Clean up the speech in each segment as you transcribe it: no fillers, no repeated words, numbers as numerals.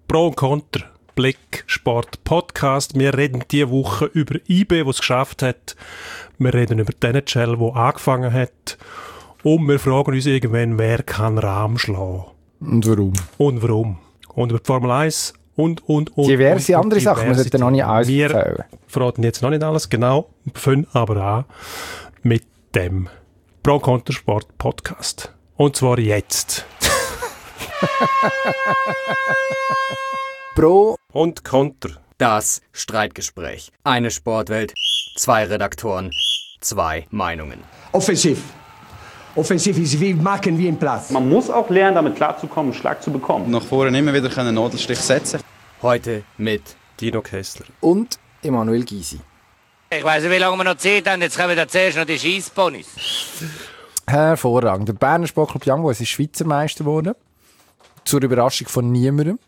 Pro und Contra, Blick Sport Podcast. Wir reden diese Woche über IB, was es geschafft hat. Wir reden über die NHL, die angefangen hat. Und wir fragen uns irgendwann, wer kann Rahm schlagen? Und warum? Und über die Formel 1 und. Diverse andere Sachen, wir sollten noch nicht alles erzählen. Wir verraten jetzt noch nicht alles, genau. Wir fangen aber an mit dem Pro Contra Sport Podcast. Und zwar jetzt. Pro und Contra. Das Streitgespräch. Eine Sportwelt, 2 Redaktoren, 2 Meinungen. Offensiv ist wie machen wie im Platz. Man muss auch lernen, damit klarzukommen, einen Schlag zu bekommen. Nach vorne immer wieder einen Nadelstich setzen. Heute mit Dino Kessler und Emanuel Gysi. Ich weiss nicht, wie lange wir noch Zeit haben. Jetzt kommen wir zuerst noch die Scheissponys. Hervorragend. Der Berner Sportclub Young Boys ist Schweizer Meister geworden. Zur Überraschung von niemandem.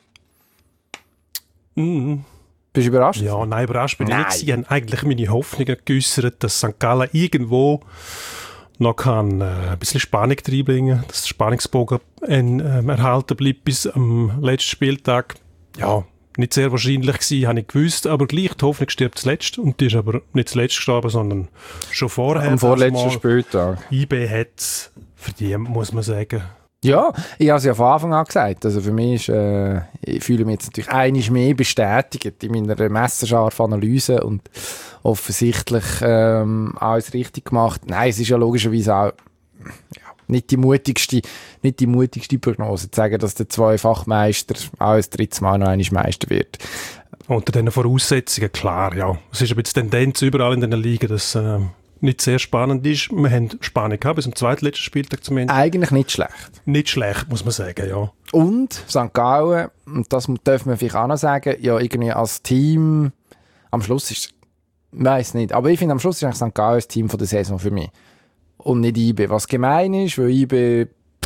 Bist du überrascht? Ja, nein, überrascht bin ich nicht. Ich habe eigentlich meine Hoffnungen geäussert, dass St. Gallen irgendwo noch kann, ein bisschen Spannung reinbringen, dass der Spannungsbogen erhalten bleibt bis am letzten Spieltag. Ja, nicht sehr wahrscheinlich gewesen, habe ich gewusst, aber gleich, die Hoffnung stirbt zuletzt. Und die ist aber nicht zuletzt gestorben, sondern schon vorher. Am vorletzten Spieltag. IB hat es verdient, muss man sagen. Ja, ich habe es ja von Anfang an gesagt. Also für mich ist, ich fühle mich jetzt natürlich einmal mehr bestätigt in meiner messerscharfen Analyse und offensichtlich alles richtig gemacht. Nein, es ist ja logischerweise auch nicht die mutigste Prognose, zu sagen, dass der Zweifachmeister auch das dritte Mal noch einmal Meister wird. Unter diesen Voraussetzungen, klar, ja. Es ist ein bisschen Tendenz überall in den Ligen, dass nicht sehr spannend ist. Wir haben Spannung gehabt bis zum zweitletzten Spieltag zumindest. Eigentlich nicht schlecht. Nicht schlecht, muss man sagen, ja. Und St. Gallen, und das dürfen wir vielleicht auch noch sagen, ja, irgendwie als Team, am Schluss ist, ich weiss nicht, aber ich finde, am Schluss ist eigentlich St. Gallen das Team von der Saison für mich. Und nicht IB. Was gemein ist, weil IB,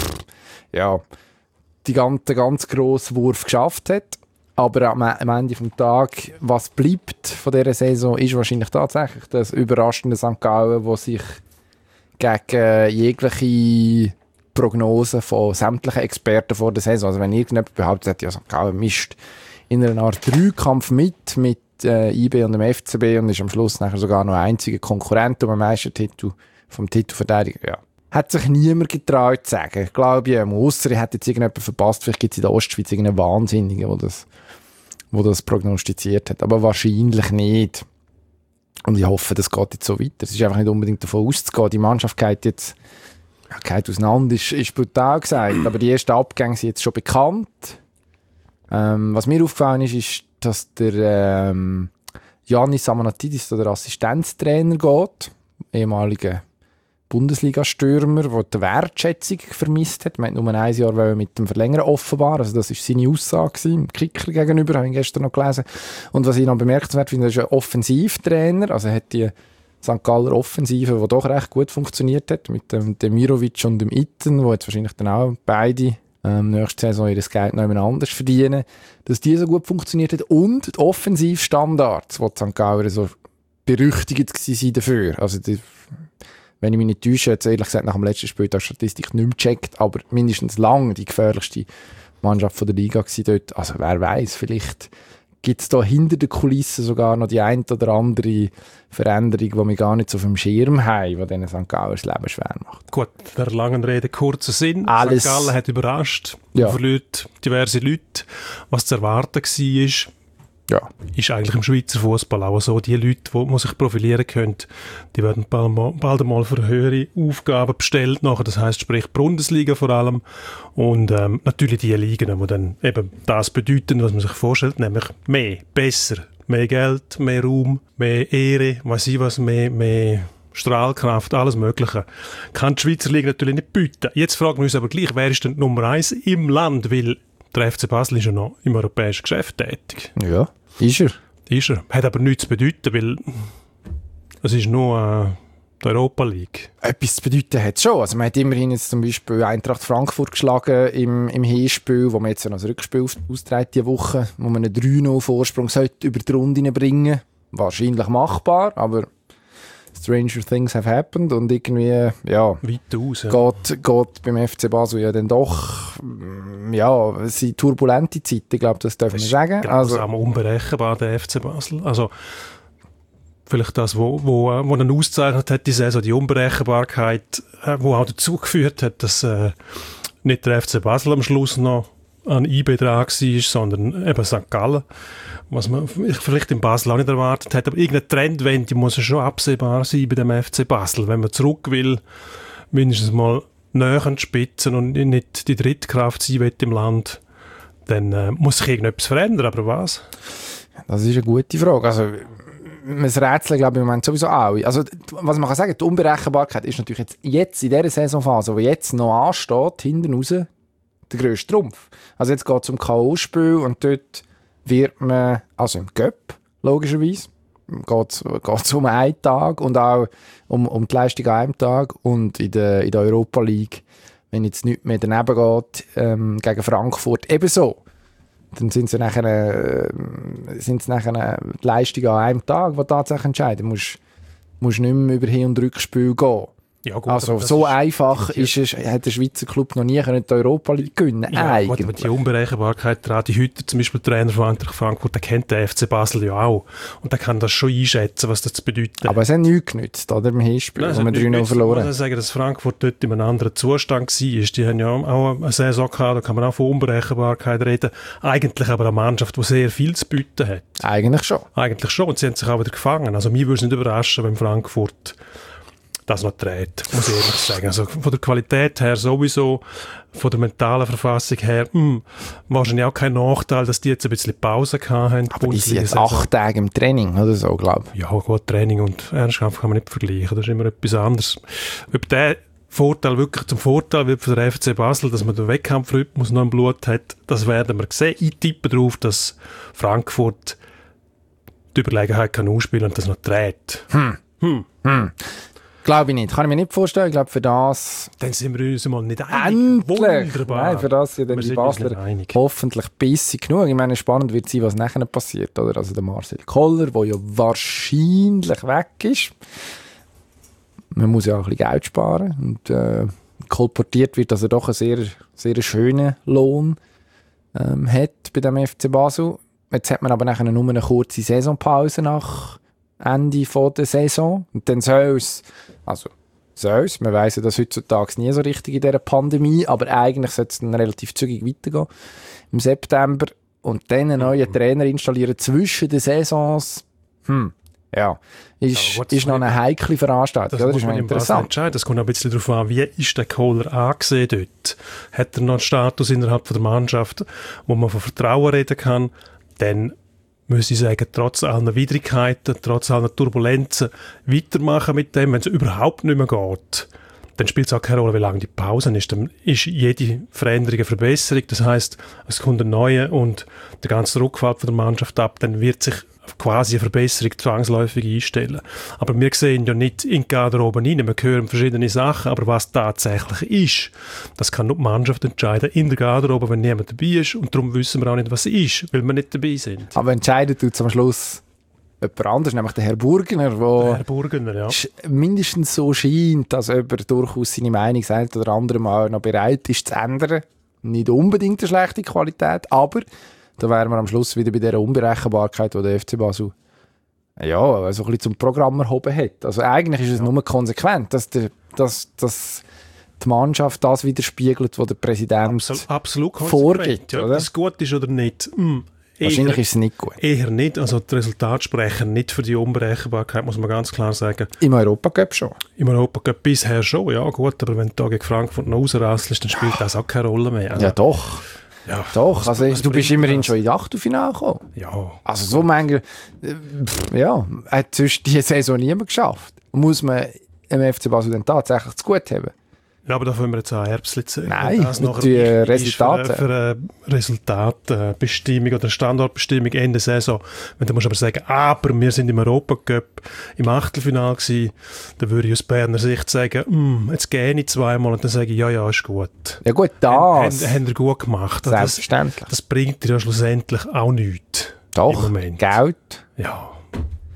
den ganz grossen Wurf geschafft hat. Aber am Ende des Tages, was bleibt von dieser Saison, ist wahrscheinlich tatsächlich das überraschende St. Gallen, das sich gegen jegliche Prognosen von sämtlichen Experten vor der Saison, also wenn irgendjemand behauptet hat, ja, St. Gallen mischt in einer Art Dreikampf mit IB und dem FCB und ist am Schluss nachher sogar noch einziger Konkurrent um den Meistertitel vom Titelverteidiger, ja. Hat sich niemand getraut zu sagen, glaube ich. Ausser er hat jetzt irgendjemand verpasst, vielleicht gibt es in der Ostschweiz irgendeinen Wahnsinnigen, der das prognostiziert hat. Aber wahrscheinlich nicht. Und ich hoffe, das geht jetzt so weiter. Es ist einfach nicht unbedingt davon auszugehen. Die Mannschaft geht jetzt geht auseinander, ist brutal gesagt. Aber die ersten Abgänge sind jetzt schon bekannt. Was mir aufgefallen ist, dass der Yannis Amanatidis, der Assistenztrainer, geht. Ehemaliger Bundesliga-Stürmer, der die Wertschätzung vermisst hat. Man hat nur ein Jahr mit dem Verlängern offenbar. Also das war seine Aussage im Kicker gegenüber, habe ich gestern noch gelesen. Und was ich noch bemerkenswert finde, ist ein Offensivtrainer. Also er hat die St. Galler Offensive, die doch recht gut funktioniert hat, mit dem Demirovic und dem Itten, die jetzt wahrscheinlich dann auch beide nächste Saison ihr Geld noch jemand anders verdienen, dass die so gut funktioniert hat. Und die Offensivstandards, die St. Galler so berüchtigt waren dafür. Also wenn ich mich nicht täusche, jetzt ehrlich gesagt nach dem letzten Spiel die Statistik nicht mehr gecheckt, aber mindestens lang die gefährlichste Mannschaft von der Liga gewesen dort. Also wer weiß, vielleicht gibt es da hinter den Kulissen sogar noch die ein oder andere Veränderung, die wir gar nicht so auf dem Schirm haben, die diesen St. Gallen das Leben schwer macht. Gut, der langen Rede kurzer Sinn. Alles. St. Gallen hat überrascht. Ja. Verliert diverse Leute. Was zu erwarten war, ja, ist eigentlich im Schweizer Fußball auch so. Die Leute, die sich profilieren können, die werden bald einmal für höhere Aufgaben bestellt. Nachher, das heisst, sprich Bundesliga vor allem. Und natürlich die Ligen, die dann eben das bedeuten, was man sich vorstellt, nämlich mehr, besser, mehr Geld, mehr Raum, mehr Ehre, weiss ich was, mehr Strahlkraft, alles Mögliche. Kann die Schweizer Liga natürlich nicht bieten. Jetzt fragen wir uns aber gleich, wer ist denn Nummer 1 im Land? Weil der FC Basel ist ja noch im europäischen Geschäft tätig. Ja, ist er. Ist er. Hat aber nichts zu bedeuten, weil es ist nur die Europa League. Etwas zu bedeuten hat es schon. Also man hat immerhin jetzt zum Beispiel Eintracht Frankfurt geschlagen im Hinspiel, wo man jetzt noch ein Rückspiel austrägt diese Woche, wo man einen 3-0 Vorsprung sollte über die Runde bringen. Wahrscheinlich machbar, aber Stranger Things have happened und irgendwie, ja, weit aus, ja. geht beim FC Basel ja dann doch, ja, es sind turbulente Zeiten, ich glaube, das dürfen wir sagen. Also unberechenbar, der FC Basel. Also, vielleicht das, wo ihn auszeichnet hat, die Saison, die Unberechenbarkeit, wo auch dazu geführt hat, dass nicht der FC Basel am Schluss noch an IB dran war, sondern eben St. Gallen, was man vielleicht in Basel auch nicht erwartet hat. Aber irgendeine Trendwende muss ja schon absehbar sein bei dem FC Basel. Wenn man zurück will, mindestens mal näher an die Spitzen und nicht die Drittkraft sein will im Land, dann muss sich irgendetwas verändern. Aber was? Das ist eine gute Frage. Also, das Rätsel, glaube ich, im Moment sowieso auch. Also, was man kann sagen, die Unberechenbarkeit ist natürlich jetzt in dieser Saisonphase, die jetzt noch ansteht, hinten raus, der grösste Trumpf. Also jetzt geht es um K.O.-Spiel und dort wird man, also im Cup, logischerweise, geht es um einen Tag und auch um die Leistung an einem Tag und in der Europa League, wenn jetzt nichts mehr daneben geht, gegen Frankfurt ebenso. Dann sind es nachher die Leistungen an einem Tag, die tatsächlich entscheiden. Du musst nicht mehr über Hin- und Rückspiel gehen. Ja, gut, also so einfach hat der Schweizer Club noch nie die Europa League gewinnen. Ja, gut, aber die Unberechenbarkeit, Radi Hütter, zum Beispiel Trainer von Eintracht Frankfurt, der kennt den FC Basel ja auch. Und der kann das schon einschätzen, was das bedeutet. Aber es hat nichts genützt, oder? Im Hinspiel, wo man 3-0 verloren hat. Ich muss sagen, dass Frankfurt dort in einem anderen Zustand war. Die haben ja auch eine Saison gehabt, da kann man auch von Unberechenbarkeit reden. Eigentlich aber eine Mannschaft, die sehr viel zu bieten hat. Eigentlich schon. Und sie haben sich auch wieder gefangen. Also mich würde es nicht überraschen, wenn Frankfurt das noch dreht, muss ich ehrlich sagen. Also von der Qualität her sowieso, von der mentalen Verfassung her, wahrscheinlich auch kein Nachteil, dass die jetzt ein bisschen Pause haben. Aber die sind jetzt 8 Tage im Training oder so, glaube ich. Ja gut, Training und Ernstkampf kann man nicht vergleichen, das ist immer etwas anderes. Ob der Vorteil wirklich zum Vorteil wird für den FC Basel, dass man den Wettkampfrhythmus noch im Blut hat, das werden wir sehen. Ich tippe darauf, dass Frankfurt die Überlegenheit kann ausspielen und das noch dreht. Glaube ich nicht. Kann ich mir nicht vorstellen. Ich glaube, für das... Dann sind wir uns mal nicht einig. Wunderbar. Nein, für das sind dann die Basler hoffentlich bissig genug. Ich meine, spannend wird sein, was nachher passiert. Oder? Also der Marcel Koller, der ja wahrscheinlich weg ist. Man muss ja auch ein bisschen Geld sparen. Und kolportiert wird, dass er doch einen sehr, sehr schönen Lohn hat bei dem FC Basel. Jetzt hat man aber nachher nur eine kurze Saisonpause nach Ende der Saison. Und dann soll es, man weiss ja, dass heutzutage nie so richtig in dieser Pandemie, aber eigentlich sollte es dann relativ zügig weitergehen im September und dann einen neuen Trainer installieren zwischen den Saisons. Ist noch eine heikle Veranstaltung. Das muss man interessant entscheiden. Das kommt ein bisschen darauf an, wie ist der Kohler angesehen dort. Hat er noch einen Status innerhalb der Mannschaft, wo man von Vertrauen reden kann, dann muss ich sagen, trotz aller Widrigkeiten, trotz aller Turbulenzen weitermachen mit dem, wenn es überhaupt nicht mehr geht. Dann spielt es auch keine Rolle, wie lange die Pause ist. Dann ist jede Veränderung eine Verbesserung. Das heisst, es kommt ein neuer und der ganze Rückfall von der Mannschaft ab, dann wird sich quasi eine Verbesserung zwangsläufig einstellen. Aber wir sehen ja nicht in die Garderobe rein, wir hören verschiedene Sachen, aber was tatsächlich ist, das kann nur die Mannschaft entscheiden in der Garderobe, wenn niemand dabei ist und darum wissen wir auch nicht, was ist, weil wir nicht dabei sind. Aber entscheidet tut am Schluss jemand anderes, nämlich der Herr Burgener, ja. Mindestens so scheint, dass jemand durchaus seine Meinung sagt oder andere mal noch bereit ist zu ändern. Nicht unbedingt eine schlechte Qualität, aber da wären wir am Schluss wieder bei dieser Unberechenbarkeit, die der FC Basel so ein bisschen zum Programm erhoben hat. Also eigentlich ist es nur konsequent, dass die Mannschaft das widerspiegelt, was der Präsident absolut vorgibt. Ja, ob es gut ist oder nicht. Wahrscheinlich ist es nicht gut. Eher nicht. Also die Resultate sprechen nicht für die Unberechenbarkeit, muss man ganz klar sagen. Im Europacup schon. Im Europacup bisher schon, ja gut. Aber wenn du da gegen Frankfurt noch rausrasselst, dann spielt das auch keine Rolle mehr. Also, ja doch. Ja, doch, also du bist immerhin schon in die Achtelfinale gekommen. Ja. Also so manchmal, hat sonst diese Saison niemand geschafft. Muss man im FC Basel dann tatsächlich zu gut haben. Ja, aber da wollen wir jetzt auch Herbst sehen. Nein, das die Resultate. Für eine Resultatbestimmung oder eine Standortbestimmung Ende Saison. Wenn du musst aber sagen, aber wir sind im Europacup im Achtelfinale gewesen, dann würde ich aus Berner Sicht sagen, jetzt gehe ich zweimal und dann sage ich, ja, ist gut. Ja gut, das haben wir gut gemacht. Selbstverständlich. Das bringt dir ja schlussendlich auch nichts. Doch, Geld. Ja.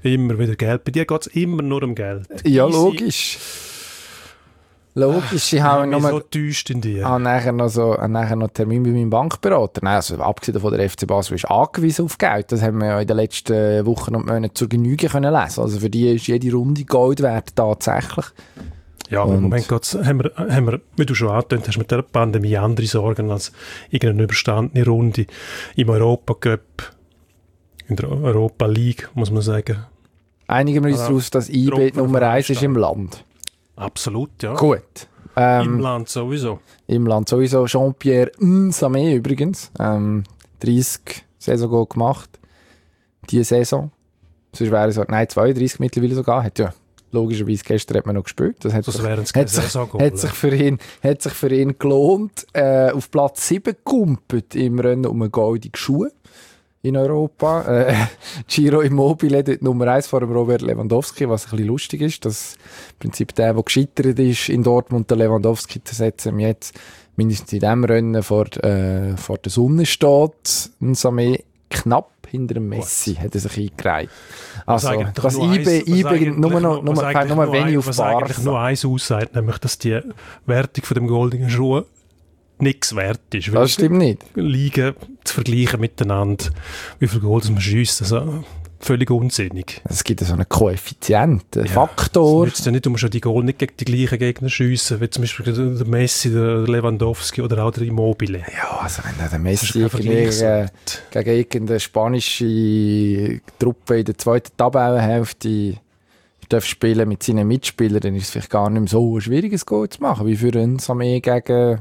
Immer wieder Geld. Bei dir geht es immer nur um Geld. Ja, logisch. Logisch, ich habe mich nur... so täuscht in dir. nachher noch einen Termin bei meinem Bankberater. Nein, also abgesehen von der FC Basel ist angewiesen auf Geld. Das haben wir ja in den letzten Wochen und Monaten zur Genüge können lesen. Also für die ist jede Runde Gold wert, tatsächlich. Ja, aber im Moment haben wir, wie du schon angetönt hast, mit der Pandemie andere Sorgen als irgendeine überstandene Runde im Europacup, in der Europa League, muss man sagen. Einigen wir uns daraus, dass IB Nummer 1 ist im Land. Absolut, ja. Gut. Im Land sowieso. Im Land sowieso. Jean-Pierre Nsame übrigens. 30 Saison gemacht. Diese Saison. Sonst wäre es 32 mittlerweile sogar. Hat ja logischerweise gestern hat man noch gespielt. Das hat sich für ihn gelohnt. Auf Platz 7 gekumpelt im Rennen um einen goldenen Schuh in Europa. Giro Immobile dort Nummer 1 vor dem Robert Lewandowski, was ein bisschen lustig ist, dass im Prinzip der gescheitert ist, in Dortmund den Lewandowski zu setzen, jetzt mindestens in diesem Rennen vor der Sonne steht. Nsame knapp hinter dem Messi hat er sich eingereiht. Also, dass IB nur wenig auf was Barca. eigentlich nur eins aussagt, nämlich, dass die Wertung von dem goldenen Schuh nichts wert ist. Das stimmt nicht. Ligen zu vergleichen miteinander, wie viel Goals man schiesst, also völlig unsinnig. Es gibt so einen Koeffizient, einen Faktor. Es nützt ja nicht, du musst ja die Goal nicht gegen die gleichen Gegner schiessen, wie zum Beispiel der Messi, der Lewandowski oder auch der Immobile. Ja, also wenn der Messi gegen irgendeine spanische Truppe in der zweiten Tabellenhälfte darf spielen mit seinen Mitspielern, dann ist es vielleicht gar nicht mehr so ein schwieriges Goal zu machen, wie für uns gegen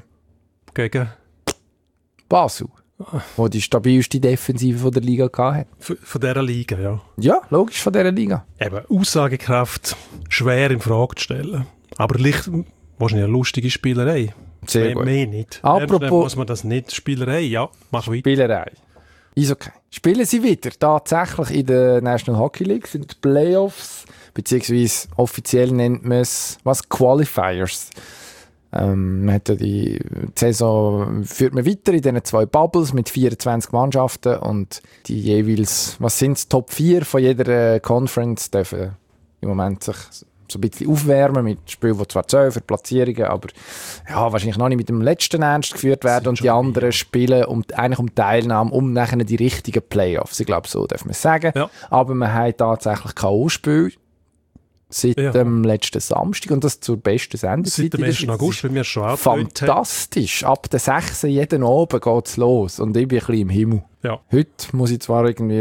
Basel, wo die stabilste Defensive von der Liga hatte. Von dieser Liga, ja. Ja, logisch, von dieser Liga. Eben, Aussagekraft schwer in Frage zu stellen. Aber wahrscheinlich eine lustige Spielerei. Sehr gut. Mehr nicht. Apropos... muss man das nicht. Spielerei, ja, mach weiter. Spielerei. Ist okay. Spielen sie wieder tatsächlich in der National Hockey League, sind die Playoffs, beziehungsweise offiziell nennt man es, Qualifiers. Man hat ja die Saison führt man weiter in diesen 2 Bubbles mit 24 Mannschaften und die jeweils, was sind es, Top 4 von jeder Conference dürfen im Moment sich so ein bisschen aufwärmen mit Spielen, die zwar zählen für Platzierungen, aber ja, wahrscheinlich noch nicht mit dem letzten ernst geführt werden und die anderen spielen eigentlich um Teilnahme, um nachher die richtigen Playoffs. Ich glaube, so darf man sagen. Ja. Aber man hat tatsächlich K.O.-Spiel seit dem letzten Samstag und das zur besten Sendezeit. Seit dem 1. August, wenn wir schon auch fantastisch. Ab der 6. jeden Abend geht es los und ich bin ein bisschen im Himmel. Ja. Heute muss ich zwar irgendwie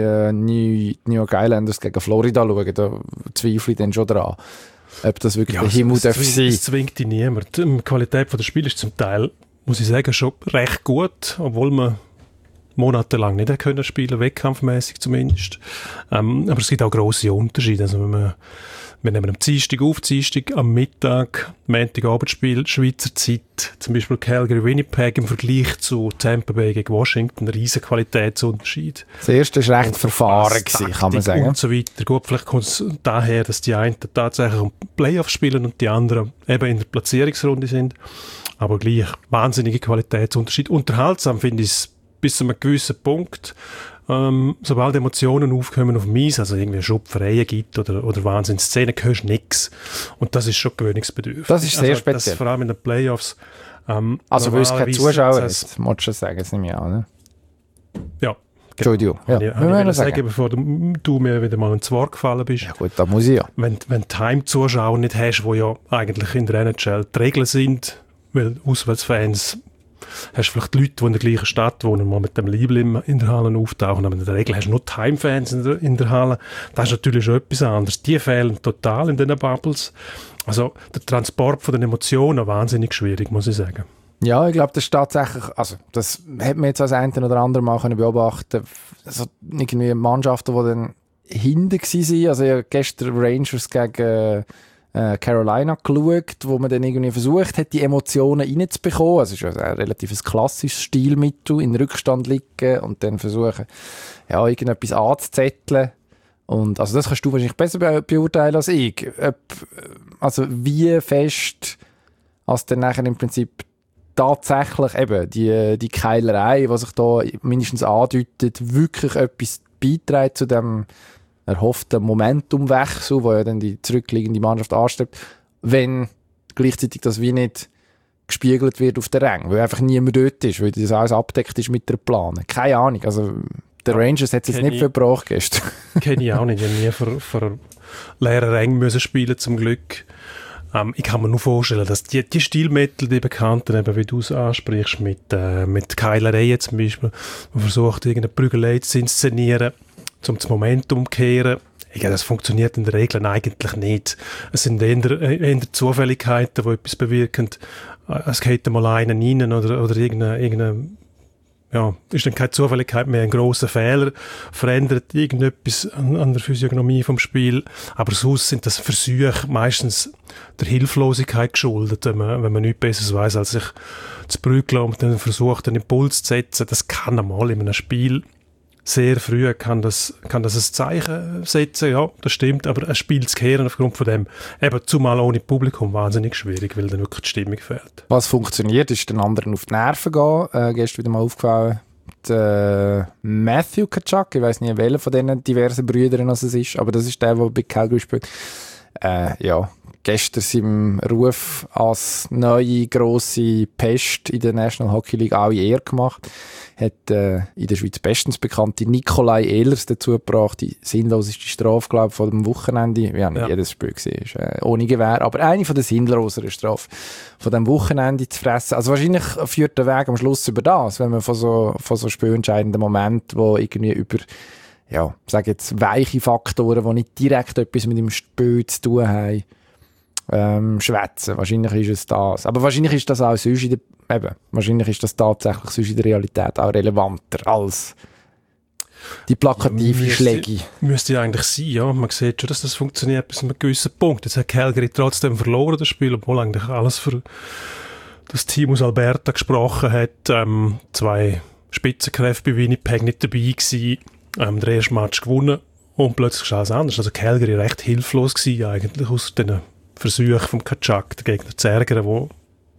New York Islanders gegen Florida schauen, da zweifle ich dann schon dran, ob das wirklich der Himmel darf sein. Das zwingt dich niemand. Die Qualität des Spiels ist zum Teil, muss ich sagen, schon recht gut, obwohl man monatelang nicht können spielen, wettkampfmäßig zumindest. Aber es gibt auch grosse Unterschiede. Also wir nehmen am Dienstag auf, am Mittag, Montagabendspiel, Schweizer Zeit, zum Beispiel Calgary-Winnipeg im Vergleich zu Tampa Bay gegen Washington, ein riesen Qualitätsunterschied. Das erste war recht verfahren, kann man sagen. Und so weiter. Gut, vielleicht kommt es daher, dass die einen tatsächlich um Playoffs spielen und die anderen eben in der Platzierungsrunde sind. Aber gleich wahnsinnige Qualitätsunterschied. Unterhaltsam finde ich es bis zu einem gewissen Punkt. Sobald Emotionen aufkommen auf dem Eis, also irgendwie Schupfereien gibt oder Wahnsinnsszenen, hörst du nichts. Und das ist schon gewöhnungsbedürftig. Das ist sehr speziell. Das vor allem in den Playoffs. Also weil es kein Zuschauer ist, musst du schon sagen, das nehme ich an. Ne? Ja. Entschuldigung. Ja, ich will sagen, bevor du mir wieder mal ins Wort gefallen bist. Ja gut, da muss ich ja. Wenn du Heimzuschauer nicht hast, wo ja eigentlich in der NHL die Regeln sind, weil Auswärtsfans hast du vielleicht Leute, die in der gleichen Stadt wohnen, die mit dem Liebling in der Halle auftauchen, aber in der Regel hast du nur die Heimfans in der Halle. Das ist natürlich schon etwas anderes. Die fehlen total in diesen Bubbles. Also der Transport von den Emotionen wahnsinnig schwierig, muss ich sagen. Ja, ich glaube, das ist tatsächlich, also das hat man jetzt als einen oder anderen mal beobachten, also irgendwie Mannschaften, die dann hinten waren, also ich habe gestern Rangers gegen Carolina geschaut, wo man dann irgendwie versucht hat, die Emotionen reinzubekommen. Also es ist ein relativ klassisches Stilmittel, in Rückstand liegen und dann versuchen, ja, irgendetwas anzuzetteln. Und also das kannst du wahrscheinlich besser beurteilen als ich. Also wie fest als dann nachher im Prinzip tatsächlich eben die Keilerei, die sich da mindestens andeutet, wirklich etwas beiträgt zu dem erhofften Momentumwechsel, wo ja dann die zurückliegende Mannschaft anstrebt, wenn gleichzeitig das wie nicht gespiegelt wird auf den Rängen, weil einfach niemand dort ist, weil das alles abdeckt ist mit der Plan. Keine Ahnung, also der Rangers hat es jetzt nicht verbraucht gestern. Kenne ich auch nicht, ich habe nie vor leeren Rängen müssen spielen, zum Glück. Ich kann mir nur vorstellen, dass die Stilmittel, die Bekannten, eben, wie du es ansprichst, mit Keilereien zum Beispiel, man versucht, irgendeine Prügelei zu inszenieren, um das Momentum umzukehren. Ja, das funktioniert in der Regel eigentlich nicht. Es sind eher Zufälligkeiten, die etwas bewirken. Es geht mal einen rein oder irgendeine ja, ist dann keine Zufälligkeit mehr, ein grosser Fehler, verändert irgendetwas an der Physiognomie vom Spiel. Aber sonst sind das Versuche meistens der Hilflosigkeit geschuldet, wenn man nichts Besseres weiss, als sich zu prügeln und dann versucht, einen Impuls zu setzen. Das kann einmal in einem Spiel sehr früh kann das ein Zeichen setzen, ja, das stimmt, aber ein Spiel zu kehren aufgrund von dem, eben zumal ohne Publikum, wahnsinnig schwierig, weil dann wirklich die Stimmung fehlt. Was funktioniert, ist den anderen auf die Nerven gehen. Gestern wieder mal aufgefallen, Matthew Tkachuk, ich weiss nicht, welcher von diesen diversen Brüdern es ist, aber das ist der bei Calgary spielt. Ja, gestern seinem Ruf als neue grosse Pest in der National Hockey League alle Ehre gemacht. Hat in der Schweiz bestens bekannte Nikolai Ehlers dazu gebracht, die sinnloseste Strafe, glaube ich, von dem Wochenende. Wir haben nicht jedes Spiel gesehen, ohne Gewehr, aber eine von den sinnloseren Strafen von dem Wochenende zu fressen. Also wahrscheinlich führt der Weg am Schluss über das, wenn man von so spielentscheidenden Momenten, wo irgendwie über, ja, sage jetzt weiche Faktoren, die nicht direkt etwas mit dem Spiel zu tun haben, schwätzen. Wahrscheinlich ist es das. Aber wahrscheinlich ist das auch sonst wahrscheinlich ist das tatsächlich sonst in der Realität auch relevanter als die plakative Schläge. Müsste ja eigentlich sein, ja. Man sieht schon, dass das funktioniert bis zu einem gewissen Punkt. Jetzt hat Calgary trotzdem verloren, das Spiel, obwohl eigentlich alles für das Team aus Alberta gesprochen hat. 2 Spitzenkräfte bei Winnipeg nicht dabei gewesen. Der erste Match gewonnen und plötzlich ist alles anders. Also Calgary recht hilflos gewesen eigentlich aus den Versuchen vom Tkachuk, den Gegner zu ärgern, wo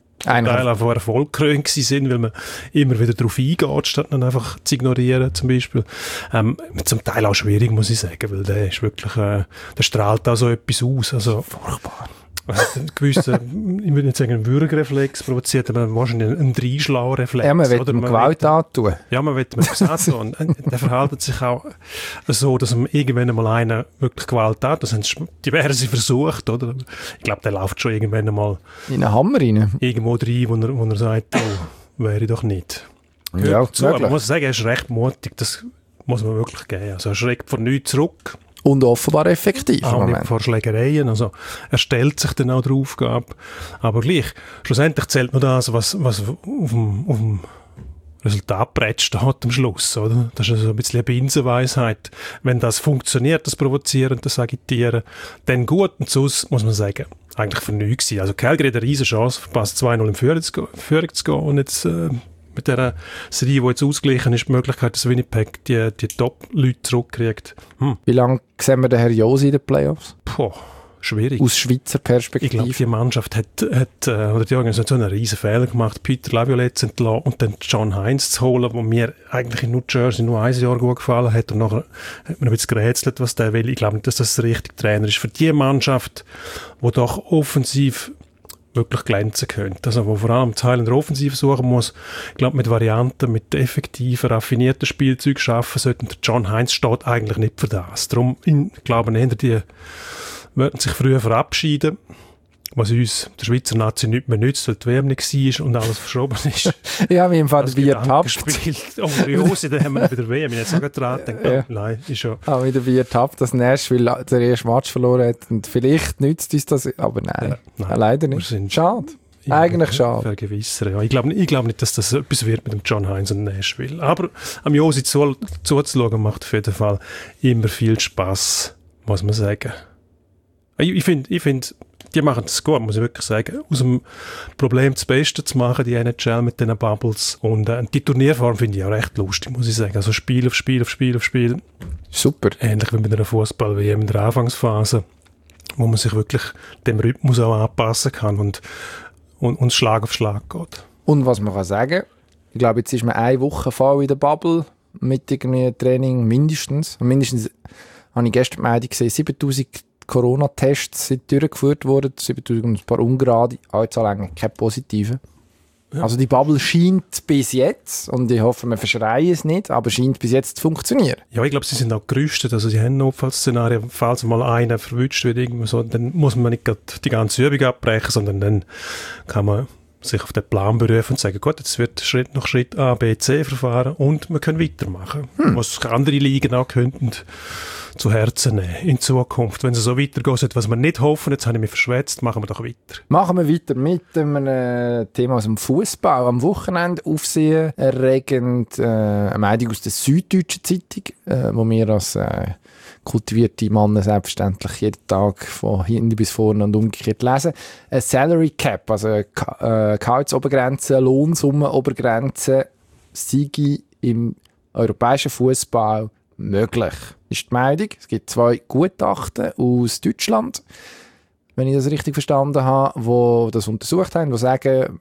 Teil von Erfolg gekrönt sind, weil man immer wieder darauf eingeht, statt dann einfach zu ignorieren, zum Beispiel. Zum Teil auch schwierig, muss ich sagen, weil der ist wirklich, der strahlt auch so etwas aus. Also, furchtbar. Einen gewissen, ich würde nicht sagen, einen Würgereflex provoziert, aber wahrscheinlich einen Dreischlau-Reflex. Ja, man will ihm Gewalt antun. Ja, man will ihm etwas antun. Der verhält sich auch so, dass man irgendwann mal einen wirklich Gewalt hat. Das haben diverse versucht, oder? Ich glaube, der läuft schon irgendwann mal in einen Hammer rein. Irgendwo rein, wo er sagt, oh, wäre ich doch nicht. Ja, so, aber ich muss sagen, er ist recht mutig, das muss man wirklich geben. Also er schreckt vor nichts zurück. Und offenbar effektiv. Auch nicht vor Schlägereien. Also er stellt sich dann auch der Aufgabe. Aber gleich, schlussendlich zählt nur das, was auf dem Resultatbrett steht am Schluss. Oder? Das ist also ein bisschen eine Binsenweisheit. Wenn das funktioniert, das Provozieren, das Agitieren, dann gut. Und sonst muss man sagen, eigentlich für nichts sein. Also Calgary hat eine riesen Chance, verpasst 2-0 in Führung zu gehen und jetzt mit dieser Serie, die jetzt ausgeglichen ist, die Möglichkeit, dass Winnipeg die Top-Leute zurückkriegt. Wie lange sehen wir den Herr Josi in den Playoffs? Schwierig. Aus Schweizer Perspektive. Ich glaube, die Mannschaft hat oder die Organisation einen riesen Fehler gemacht, Peter Laviolette zu entlassen und dann John Hines zu holen, der mir eigentlich in New Jersey nur ein Jahr gut gefallen hat und nachher hat man ein bisschen gerätselt, was der will. Ich glaube nicht, dass das der richtige Trainer ist. Für die Mannschaft, die doch offensiv wirklich glänzen könnte. Also wo vor allem Teil in der Offensive suchen muss, ich glaube mit Varianten, mit effektiven, raffinierten Spielzeugen arbeiten sollten. Der John Hines steht eigentlich nicht für das. Darum, ich glaube, die würden sich früher verabschieden, was uns der Schweizer Nazi nicht mehr nützt, weil die WM nicht war und alles verschoben ist. Ja, wie im Fall wie ertappt. Oh, Josi, dann haben wir wieder WM. Ich habe jetzt auch gedacht, nein, ist schon. Auch wieder wie ertappt, dass Nashville den ersten Match verloren hat und vielleicht nützt uns das, aber nein, leider nicht. Schade. Eigentlich schade. Vergewissern, ja. Ich glaube nicht, dass das etwas wird mit dem John Hines und Nashville. Aber am Josi zuzuschauen macht auf jeden Fall immer viel Spass, muss man sagen. Ich finde, die machen das gut, muss ich wirklich sagen. Aus dem Problem das Beste zu machen, die NHL mit diesen Bubbles. Und die Turnierform finde ich auch recht lustig, muss ich sagen. Also Spiel auf Spiel auf Spiel auf Spiel. Super. Ähnlich wie mit einer Fußball-WM in der Anfangsphase, wo man sich wirklich dem Rhythmus auch anpassen kann und Schlag auf Schlag geht. Und was man kann sagen, ich glaube, jetzt ist man eine Woche voll in der Bubble mit irgendwie Training mindestens habe ich gestern die Meldung gesehen, 7000 Corona-Tests sind durchgeführt worden, 7000 und ein paar ungerade, Anzahl keine positiven. Ja. Also die Bubble scheint bis jetzt, und ich hoffe, wir verschreien es nicht, aber scheint bis jetzt zu funktionieren. Ja, ich glaube, sie sind auch gerüstet, also sie haben Notfallszenarien, falls mal einer verwünscht wird, irgendwie so, dann muss man nicht die ganze Übung abbrechen, sondern dann kann man sich auf den Plan berufen und sagen, gut, jetzt wird Schritt nach Schritt A, B, C verfahren und wir können weitermachen. Was andere Ligen auch könnten zu Herzen nehmen in Zukunft. Wenn es so weitergeht, was wir nicht hoffen, jetzt habe ich mich verschwätzt, machen wir doch weiter. Machen wir weiter mit einem Thema aus dem Fußball. Am Wochenende aufsehenerregend eine Meldung aus der Süddeutschen Zeitung, wo wir als kultivierte Männer selbstverständlich jeden Tag von hinten bis vorne und umgekehrt lesen. Eine Salary Cap, also Gehaltsobergrenze, Lohnsummenobergrenze, sei im europäischen Fußball möglich. Ist die Meldung. Es gibt 2 Gutachten aus Deutschland, wenn ich das richtig verstanden habe, die das untersucht haben, die sagen,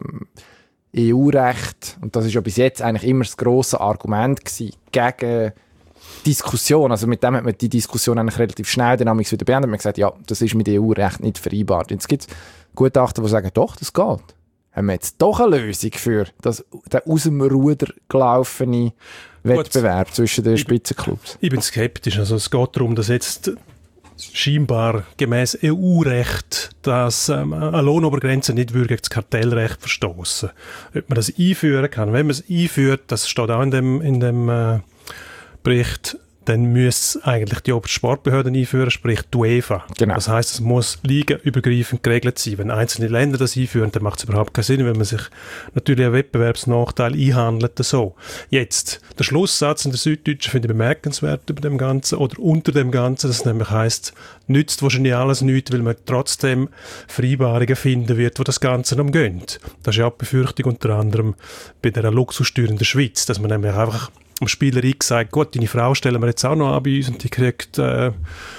EU-Recht, und das ist ja bis jetzt eigentlich immer das grosse Argument gewesen, gegen Diskussion, also mit dem hat man die Diskussion eigentlich relativ schnell dann wieder beendet. Man hat gesagt, ja, das ist mit EU-Recht nicht vereinbar. Jetzt gibt es Gutachten, die sagen, doch, das geht. Haben wir jetzt doch eine Lösung für den aus dem Ruder gelaufenen Wettbewerb zwischen den Spitzenclubs? Ich bin skeptisch. Also es geht darum, dass jetzt scheinbar gemäß EU-Recht dass eine Lohnobergrenze nicht gegen das Kartellrecht verstoßen. Ob man das einführen kann. Wenn man es einführt, das steht auch in dem Bericht, dann müsste eigentlich die oberste Sportbehörde einführen, sprich die UEFA. Genau. Das heisst, es muss ligenübergreifend geregelt sein. Wenn einzelne Länder das einführen, dann macht es überhaupt keinen Sinn, wenn man sich natürlich einen Wettbewerbsnachteil einhandelt. So. Jetzt, der Schlusssatz in der Süddeutschen finde ich bemerkenswert über dem Ganzen oder unter dem Ganzen, das nämlich heisst, nützt wahrscheinlich alles nichts, weil man trotzdem Vereinbarungen finden wird, die das Ganze umgehen. Das ist ja auch die Befürchtung unter anderem bei der Luxussteuer in der Schweiz, dass man nämlich einfach am Spieler gesagt, gut, deine Frau stellen wir jetzt auch noch an bei uns und die kriegt für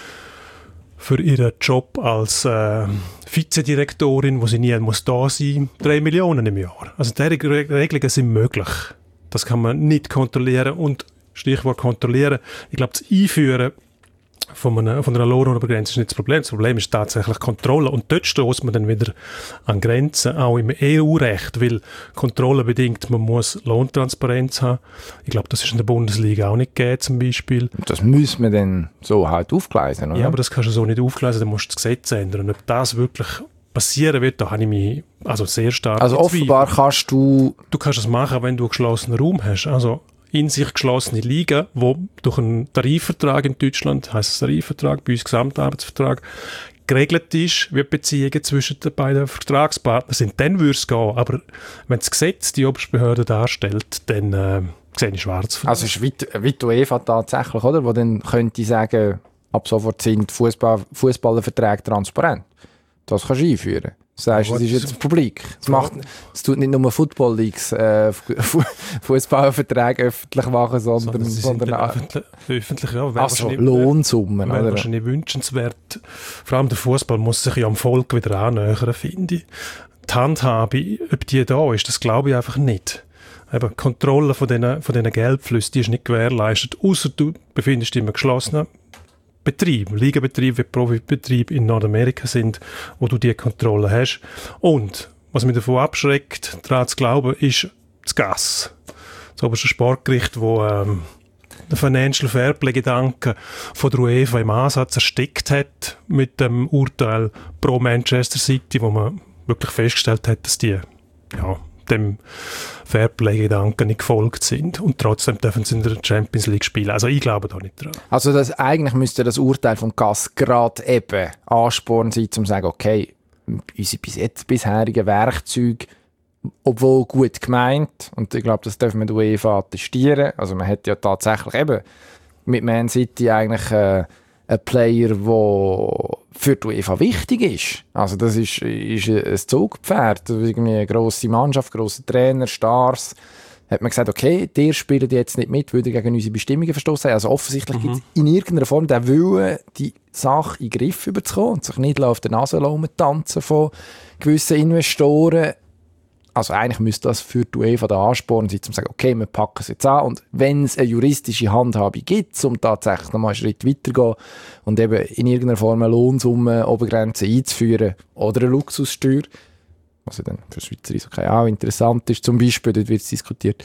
ihren Job als Vizedirektorin, wo sie nie muss da sein, 3 Millionen im Jahr. Also diese Regelungen sind möglich. Das kann man nicht kontrollieren und Stichwort kontrollieren. Ich glaube, das Einführen von einer Lohnobergrenze ist nicht das Problem. Das Problem ist tatsächlich Kontrolle. Und dort stößt man dann wieder an Grenzen, auch im EU-Recht, weil Kontrolle bedingt, man muss Lohntransparenz haben. Ich glaube, das ist in der Bundesliga auch nicht gegeben, zum Beispiel. Das müssen wir dann so halt aufgleisen, oder? Ja, aber das kannst du so nicht aufgleisen, dann musst du das Gesetz ändern. Und ob das wirklich passieren wird, da habe ich mich sehr stark Also offenbar kannst du... Du kannst es machen, wenn du einen geschlossenen Raum hast. Also in sich geschlossene Liga, wo durch einen Tarifvertrag in Deutschland, heisst es Tarifvertrag, bei uns Gesamtarbeitsvertrag, geregelt ist, wie die Beziehungen zwischen den beiden Vertragspartnern sind, dann würde es gehen. Aber wenn das Gesetz die Oberstbehörde darstellt, dann sehe ich schwarz. Also es ist wie die UEFA tatsächlich, oder? Wo dann könnte ich sagen, ab sofort sind Fußballerverträge transparent. Das kannst du einführen. Das heißt, es ist jetzt publik. Es tut nicht nur Football Leagues Fußballverträge öffentlich machen, sondern auch öffentlich, ja. Also Lohnsummen. Wäre wahrscheinlich wünschenswert. Vor allem der Fußball muss sich ja am Volk wieder annähern, finde ich. Die Handhabe, ob die da ist, das glaube ich einfach nicht. Eben, die Kontrolle von diesen Geldflüssen, die ist nicht gewährleistet, außer du befindest dich in einem geschlossenen Betrieb, Ligabetrieb wie Profibetrieb in Nordamerika sind, wo du diese Kontrolle hast. Und was mich davon abschreckt, daran zu glauben, ist das GAS. Das oberste Sportgericht, wo den Financial Fairplay-Gedanken von der UEFA im Ansatz erstickt hat mit dem Urteil pro Manchester City, wo man wirklich festgestellt hat, dass die dem Fairplay-Gedanken nicht gefolgt sind und trotzdem dürfen sie in der Champions League spielen. Also ich glaube da nicht dran. Also eigentlich müsste das Urteil vom GAS gerade eben Ansporn sein, um zu sagen, okay, unsere bisherigen Werkzeuge, obwohl gut gemeint, und ich glaube, das dürfen wir der UEFA attestieren, also man hat ja tatsächlich eben mit Man City eigentlich ein Player, der für die UEFA wichtig ist. Also das ist ein Zugpferd, irgendwie eine grosse Mannschaft, grosse Trainer, Stars. Hat man gesagt, okay, der spielt jetzt nicht mit, würde gegen unsere Bestimmungen verstoßen. Also offensichtlich gibt es in irgendeiner Form den Willen, die Sache in den Griff überzukommen und sich nicht auf der Nase tanzen von gewissen Investoren. Also eigentlich müsste das für die UEFA der Ansporn sein, um zu sagen, okay, wir packen es jetzt an und wenn es eine juristische Handhabung gibt, um tatsächlich nochmal einen Schritt weiterzugehen und eben in irgendeiner Form eine Lohnsumme Obergrenze einzuführen oder eine Luxussteuer, was ja dann für Schweizer Eishockey auch interessant ist, zum Beispiel, dort wird es diskutiert,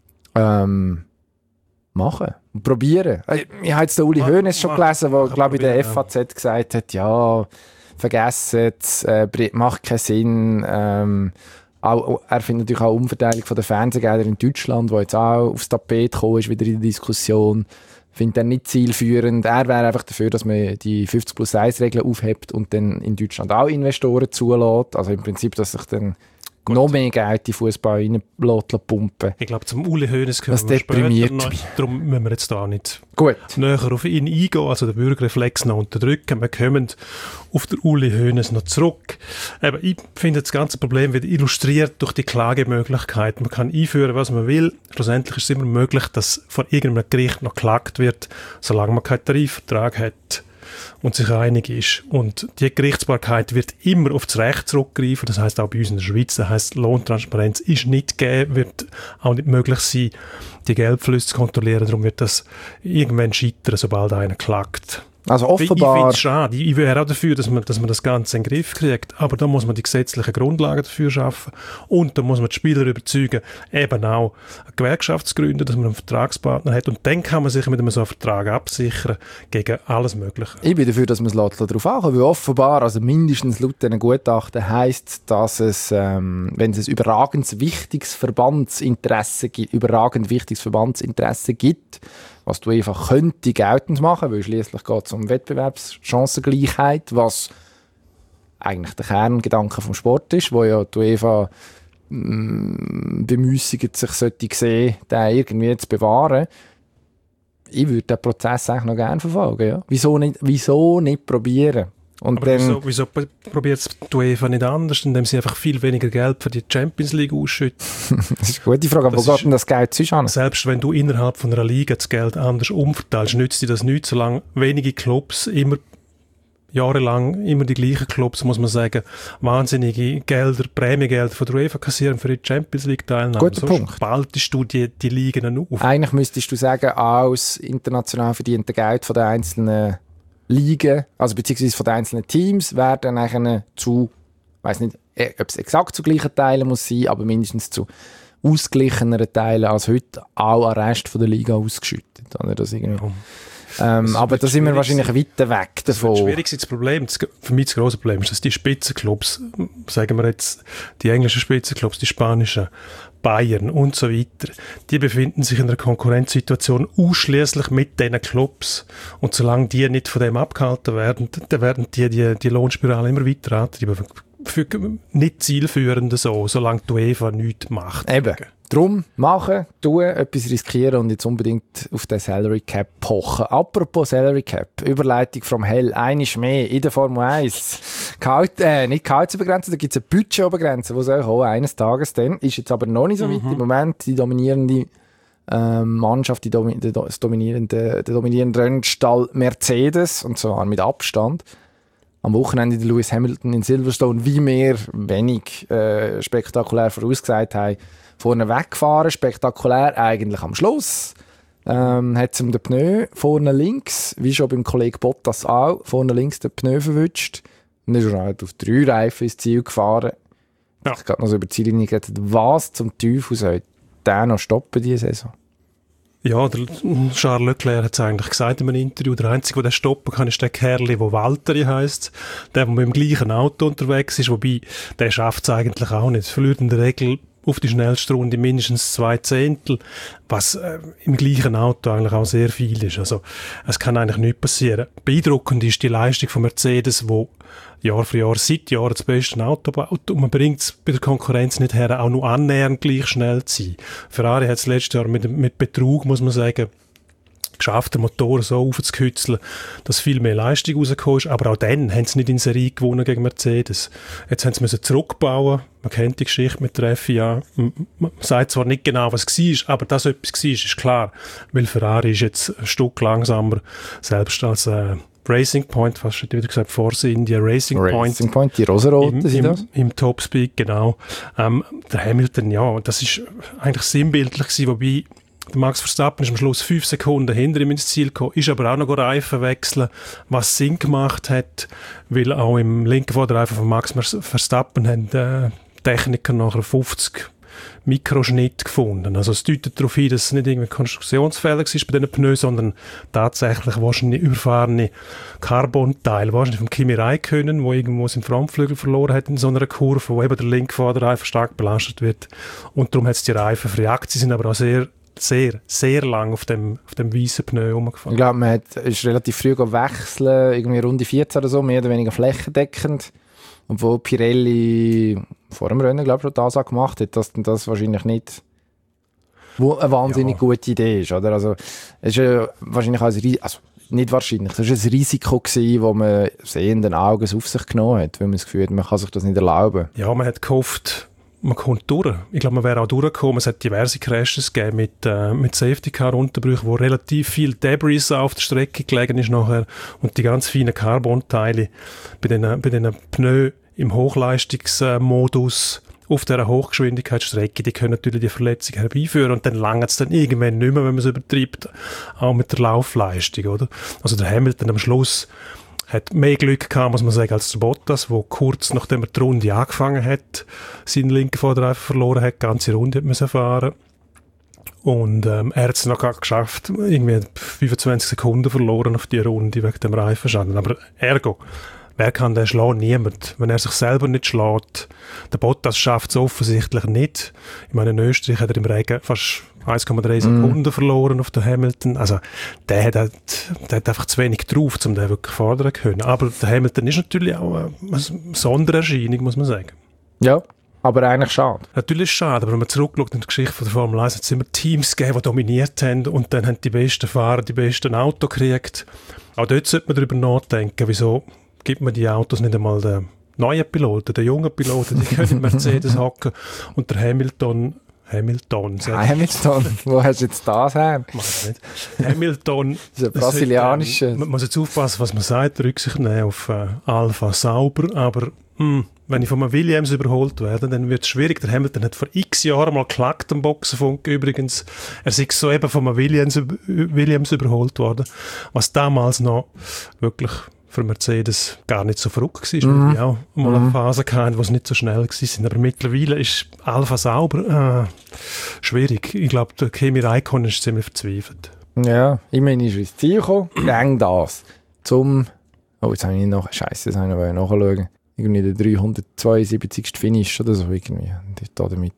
machen und probieren. Ich habe jetzt den Uli Hoeneß schon gelesen, der, glaube ich, in der FAZ gesagt hat, ja, vergessen es, macht keinen Sinn. Er findet natürlich auch Umverteilung von den Fernsehgeldern in Deutschland, wo jetzt auch aufs Tapet gekommen ist, wieder in der Diskussion. Findet er nicht zielführend. Er wäre einfach dafür, dass man die 50+1-Regel aufhebt und dann in Deutschland auch Investoren zulässt. Also im Prinzip, dass sich dann noch mehr Geld in Fußball reinpumpen. Ich glaube, zum Uli Hoeneß können wir später noch. Darum müssen wir jetzt da nicht gut näher auf ihn eingehen, also den Bürgerreflex noch unterdrücken. Wir kommen auf den Uli Hoeneß noch zurück. Aber ich finde, das ganze Problem wird illustriert durch die Klagemöglichkeit. Man kann einführen, was man will. Schlussendlich ist es immer möglich, dass von irgendeinem Gericht noch geklagt wird, solange man keinen Tarifvertrag hat und sich einig ist. Und die Gerichtsbarkeit wird immer auf das Recht zurückgreifen, das heisst auch bei uns in der Schweiz, das heisst Lohntransparenz ist nicht gegeben, wird auch nicht möglich sein, die Geldflüsse zu kontrollieren, darum wird das irgendwann scheitern, sobald einer klagt. Also offenbar... Ich finde es schade. Ich wäre auch dafür, dass man das Ganze in den Griff kriegt. Aber da muss man die gesetzlichen Grundlagen dafür schaffen. Und da muss man die Spieler überzeugen, eben auch eine Gewerkschaft zu gründen, dass man einen Vertragspartner hat. Und dann kann man sich mit einem so einem Vertrag absichern gegen alles Mögliche. Ich bin dafür, dass man es darauf ankommt. Weil offenbar, also mindestens laut diesen Gutachten, heisst, dass es, wenn es ein überragend wichtiges Verbandsinteresse gibt, was du einfach könnte geltend machen, weil schliesslich geht es um Wettbewerbschancengleichheit, was eigentlich der Kerngedanke vom Sport ist, wo ja die UEFA bemüßigt sich sollte sehen, den irgendwie zu bewahren. Ich würde den Prozess eigentlich noch gerne verfolgen. Ja? Wieso nicht probieren? Und aber dann, wieso probiert es die UEFA nicht anders, indem sie einfach viel weniger Geld für die Champions League ausschütten? Das ist eine gute Frage, aber wo geht denn das Geld sonst an? Selbst wenn du innerhalb von einer Liga das Geld anders umverteilst, nützt dir das nichts, solange wenige Clubs immer jahrelang immer die gleichen Clubs, muss man sagen, wahnsinnige Gelder, Prämiegelder von der UEFA kassieren für die Champions League Teilnahme. Guter Punkt. Spaltest du die Ligen auf. Eigentlich müsstest du sagen, aus international verdienten Geld von den einzelnen Ligen, also beziehungsweise von den einzelnen Teams, werden nachher zu, ich weiss nicht, ob es exakt zu gleichen Teilen muss sein, aber mindestens zu ausgeglicheneren Teilen als heute auch an den Rest von der Liga ausgeschüttet. Oder das irgendwie. Aber da sind wir wahrscheinlich weiter weg davon. Das schwierig ist das Problem. Für mich das grosse Problem ist, dass die Spitzenclubs, sagen wir jetzt die englischen Spitzenclubs, die spanischen, Bayern und so weiter, die befinden sich in einer Konkurrenzsituation ausschließlich mit diesen Clubs. Und solange die nicht von dem abgehalten werden, dann werden die Lohnspirale immer weiter antreiben. Für nicht zielführend so, solange die UEFA nichts macht. Eben. Drum machen, tun, etwas riskieren und jetzt unbedingt auf den Salary Cap pochen. Apropos Salary Cap, Überleitung vom Hell, einiges mehr in der Formel 1. Nicht Gehaltsobergrenze, da gibt es eine Budgetobergrenze, die soll kommen, eines Tages dann. Ist jetzt aber noch nicht so weit. Im Moment die dominierende Mannschaft, der dominierende Rennstall Mercedes, und zwar mit Abstand. Am Wochenende der Lewis Hamilton in Silverstone, wie wir wenig spektakulär vorausgesagt haben, vorne weggefahren, spektakulär eigentlich am Schluss. Hat es um den Pneu vorne links, wie schon beim Kollegen Bottas auch, vorne links den Pneu verwünscht. Und dann ist er halt auf 3 Reifen ins Ziel gefahren. Ja. Ich habe noch so über die Ziellinie geredet. Was zum Teufel soll der noch stoppen, diese Saison? Ja, der Charles Leclerc hat es eigentlich gesagt in einem Interview. Der Einzige, der stoppen kann, ist der Kerl, der Valtteri heisst. Der mit dem gleichen Auto unterwegs ist, wobei der schafft es eigentlich auch nicht. Verliert in der Regel auf die schnellste Runde mindestens 2 Zehntel, was im gleichen Auto eigentlich auch sehr viel ist. Also es kann eigentlich nichts passieren. Beeindruckend ist die Leistung von Mercedes, wo Jahr für Jahr, seit Jahren das beste Auto baut, und man bringt es bei der Konkurrenz nicht her, auch nur annähernd gleich schnell zu sein. Ferrari hat es letztes Jahr mit Betrug, muss man sagen, geschafft, den Motor so aufzukützeln, dass viel mehr Leistung rausgekommen ist, aber auch dann haben sie nicht in Serie gewonnen gegen Mercedes. Jetzt haben sie zurückbauen. Man kennt die Geschichte mit der FIA. Man sagt zwar nicht genau, was es war, aber dass etwas war, ist klar, weil Ferrari ist jetzt ein Stück langsamer, selbst als Racing Point, fast schon wieder gesagt, Force India Racing Point, die rosaroten sind das? Im Topspeed, genau. Der Hamilton, ja, das ist eigentlich sinnbildlich gewesen, wobei der Max Verstappen ist am Schluss 5 Sekunden hinter ihm ins Ziel gekommen, ist aber auch noch Reifen wechseln, was Sinn gemacht hat, weil auch im linken Vorderreifen von Max Verstappen haben Techniker nachher 50 Mikroschnitt gefunden. Also es deutet darauf hin, dass es nicht irgendwie Konstruktionsfehler war bei diesen Pneus, sondern tatsächlich wahrscheinlich überfahrene Carbon-Teile, wahrscheinlich von Kimi Räikkönen, der irgendwo seinen Frontflügel verloren hat in so einer Kurve, wo eben der linke Vorderreifen stark belastet wird. Und darum hat es die Reifen verjagt. Sie sind aber auch sehr lang auf dem weißen Pneu rumgefahren. Ich glaube, man ist relativ früh wechseln, irgendwie Runde 14 oder so, mehr oder weniger flächendeckend. Und wo Pirelli vor dem Rennen, glaube ich, schon die Ansage gemacht hat, dass das wahrscheinlich nicht eine wahnsinnig gute Idee ist. Oder? Also, es ist ja wahrscheinlich nicht wahrscheinlich, das war ein Risiko gewesen, das man sehenden Auges auf sich genommen hat, weil man das Gefühl hat, man kann sich das nicht erlauben. Ja, man hat gehofft, man kommt durch. Ich glaube, man wäre auch durchgekommen. Es hat diverse Crashes gegeben mit Safety-Car-Unterbrüchen, wo relativ viel Debris auf der Strecke gelegen ist nachher und die ganz feinen Carbon-Teile bei den Pneu im Hochleistungsmodus auf dieser Hochgeschwindigkeitsstrecke, die können natürlich die Verletzung herbeiführen und dann langt es dann irgendwann nicht mehr, wenn man es übertreibt, auch mit der Laufleistung, oder? Also der Hamilton am Schluss hat mehr Glück gehabt, muss man sagen, als der Bottas, der kurz nachdem er die Runde angefangen hat, seinen linken Vorderreifen verloren hat, die ganze Runde musste fahren. Und er hat es noch geschafft, irgendwie 25 Sekunden verloren auf die Runde wegen dem Reifenschaden. Aber ergo, wer kann den schlagen? Niemand. Wenn er sich selber nicht schlägt. Der Bottas schafft es offensichtlich nicht. Ich meine, in Österreich hat er im Regen fast 1,3 Sekunden verloren auf den Hamilton. Also der hat einfach zu wenig drauf, um den wirklich fordern zu können. Aber der Hamilton ist natürlich auch eine Sondererscheinung, muss man sagen. Ja, aber eigentlich schade. Natürlich ist es schade, aber wenn man zurückschaut in der Geschichte von der Formel 1, hat es immer Teams gegeben, die dominiert haben und dann haben die besten Fahrer die besten Autos gekriegt. Auch dort sollte man darüber nachdenken, wieso gibt man die Autos nicht einmal den neuen Piloten, den jungen Piloten, die können in Mercedes hocken und der Hamilton, wo hast du jetzt das her? Hamilton. Das ist ein brasilianischer. Man muss jetzt aufpassen, was man sagt, Rücksicht nehmen auf Alpha Sauber, aber wenn ich von einem Williams überholt werde, dann wird es schwierig. Der Hamilton hat vor x Jahren mal geklagt am Boxenfunk übrigens. Er sei so eben von einem Williams überholt worden, was damals noch wirklich für Mercedes gar nicht so verrückt war, weil die auch mal eine Phase hatten, wo es nicht so schnell war. Aber mittlerweile ist Alpha Sauber schwierig. Ich glaube, der Kimi Räikkönen ist ziemlich verzweifelt. Ja, immerhin ist er ins Ziel gekommen. Denk das. Jetzt habe ich noch... Scheiße, das habe ich noch nachschauen. Irgendwie der 372. Finish oder so irgendwie. Und damit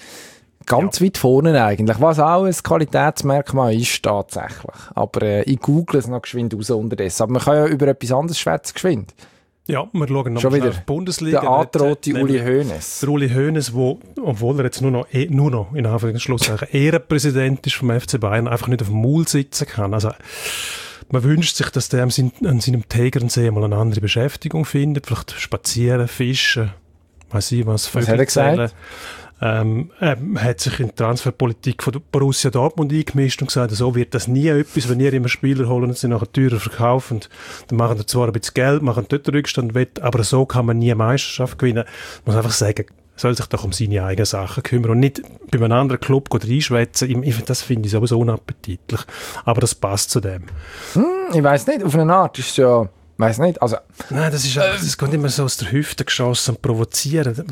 ganz weit vorne eigentlich, was auch ein Qualitätsmerkmal ist tatsächlich. Aber ich google es noch geschwind raus unterdessen. Aber man kann ja über etwas anderes schwätzen geschwind. Ja, wir schauen noch mal auf die Bundesliga. Der angedrohte Uli Hoeneß. Der Uli Hoeneß, obwohl er jetzt nur noch in Anführungszeichen Ehrenpräsident ist vom FC Bayern, einfach nicht auf dem Maul sitzen kann. Also man wünscht sich, dass der an seinem Tegernsee mal eine andere Beschäftigung findet, vielleicht spazieren, fischen, weiss ich was. Was hat er gesagt? Er hat sich in die Transferpolitik von Borussia Dortmund eingemischt und gesagt, so wird das nie etwas, wenn ihr immer Spieler holen und sie nachher teurer verkaufen. Dann machen sie zwar ein bisschen Geld, machen dort den Rückstand wett, aber so kann man nie eine Meisterschaft gewinnen. Man muss einfach sagen, soll sich doch um seine eigenen Sachen kümmern und nicht bei einem anderen Club reinschwätzen. Das finde ich sowieso unappetitlich. Aber das passt zu dem. Ich weiss nicht, auf eine Art ist es ja... Weiss nicht, also... Nein, das kommt immer so aus der Hüfte geschossen und provozieren.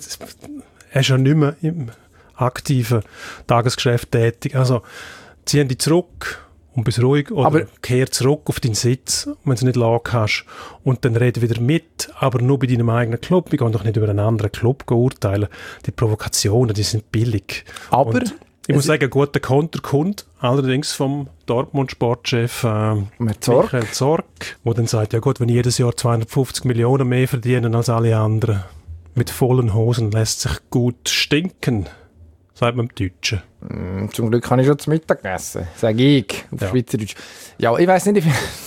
Er ist ja nicht mehr im aktiven Tagesgeschäft tätig. Also ziehen die zurück und bist ruhig oder kehr zurück auf deinen Sitz, wenn du nicht lagen kannst. Und dann rede wieder mit, aber nur bei deinem eigenen Club. Wir gehen doch nicht über einen anderen Club urteilen. Die Provokationen, die sind billig. Aber... Und ich muss sagen, ein guter Konter kommt allerdings vom Dortmund-Sportchef Michael Zorc, der dann sagt, ja gut, wenn ich jedes Jahr 250 Millionen mehr verdiene als alle anderen, mit vollen Hosen lässt sich gut stinken, sagt man im Deutschen. Zum Glück habe ich schon zu Mittag gegessen, sage ich, auf Schweizerdeutsch. Ja, ich weiss nicht,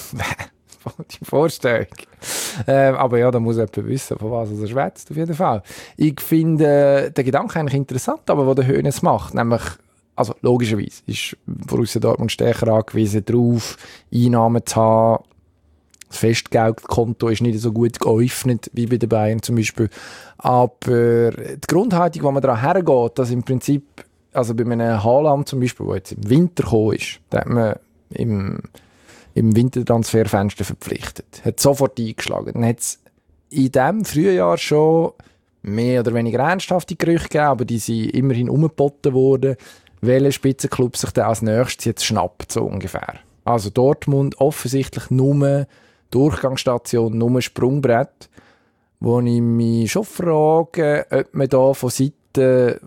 die Vorstellung. Aber ja, da muss jemand wissen, von was er schwätzt, auf jeden Fall. Ich finde den Gedanken eigentlich interessant, aber was der Hoeneß macht, nämlich, also logischerweise ist Borussia Dortmund stärker angewiesen darauf, Einnahmen zu haben, Das Festgeldkonto ist nicht so gut geöffnet wie bei den Bayern zum Beispiel. Aber die Grundhaltung, wo man daran hergeht, dass im Prinzip, also bei einem Haaland zum Beispiel, der jetzt im Winter gekommen ist, da hat man im Wintertransferfenster verpflichtet. Hat sofort eingeschlagen. Dann hat es in diesem Frühjahr schon mehr oder weniger ernsthafte Gerüchte gegeben, aber die sind immerhin umgeboten worden, welcher Spitzenklub sich dann als nächstes jetzt schnappt, so ungefähr. Also Dortmund offensichtlich nur Durchgangsstation, nur Sprungbrett, wo ich mich schon frage, ob man da von Seiten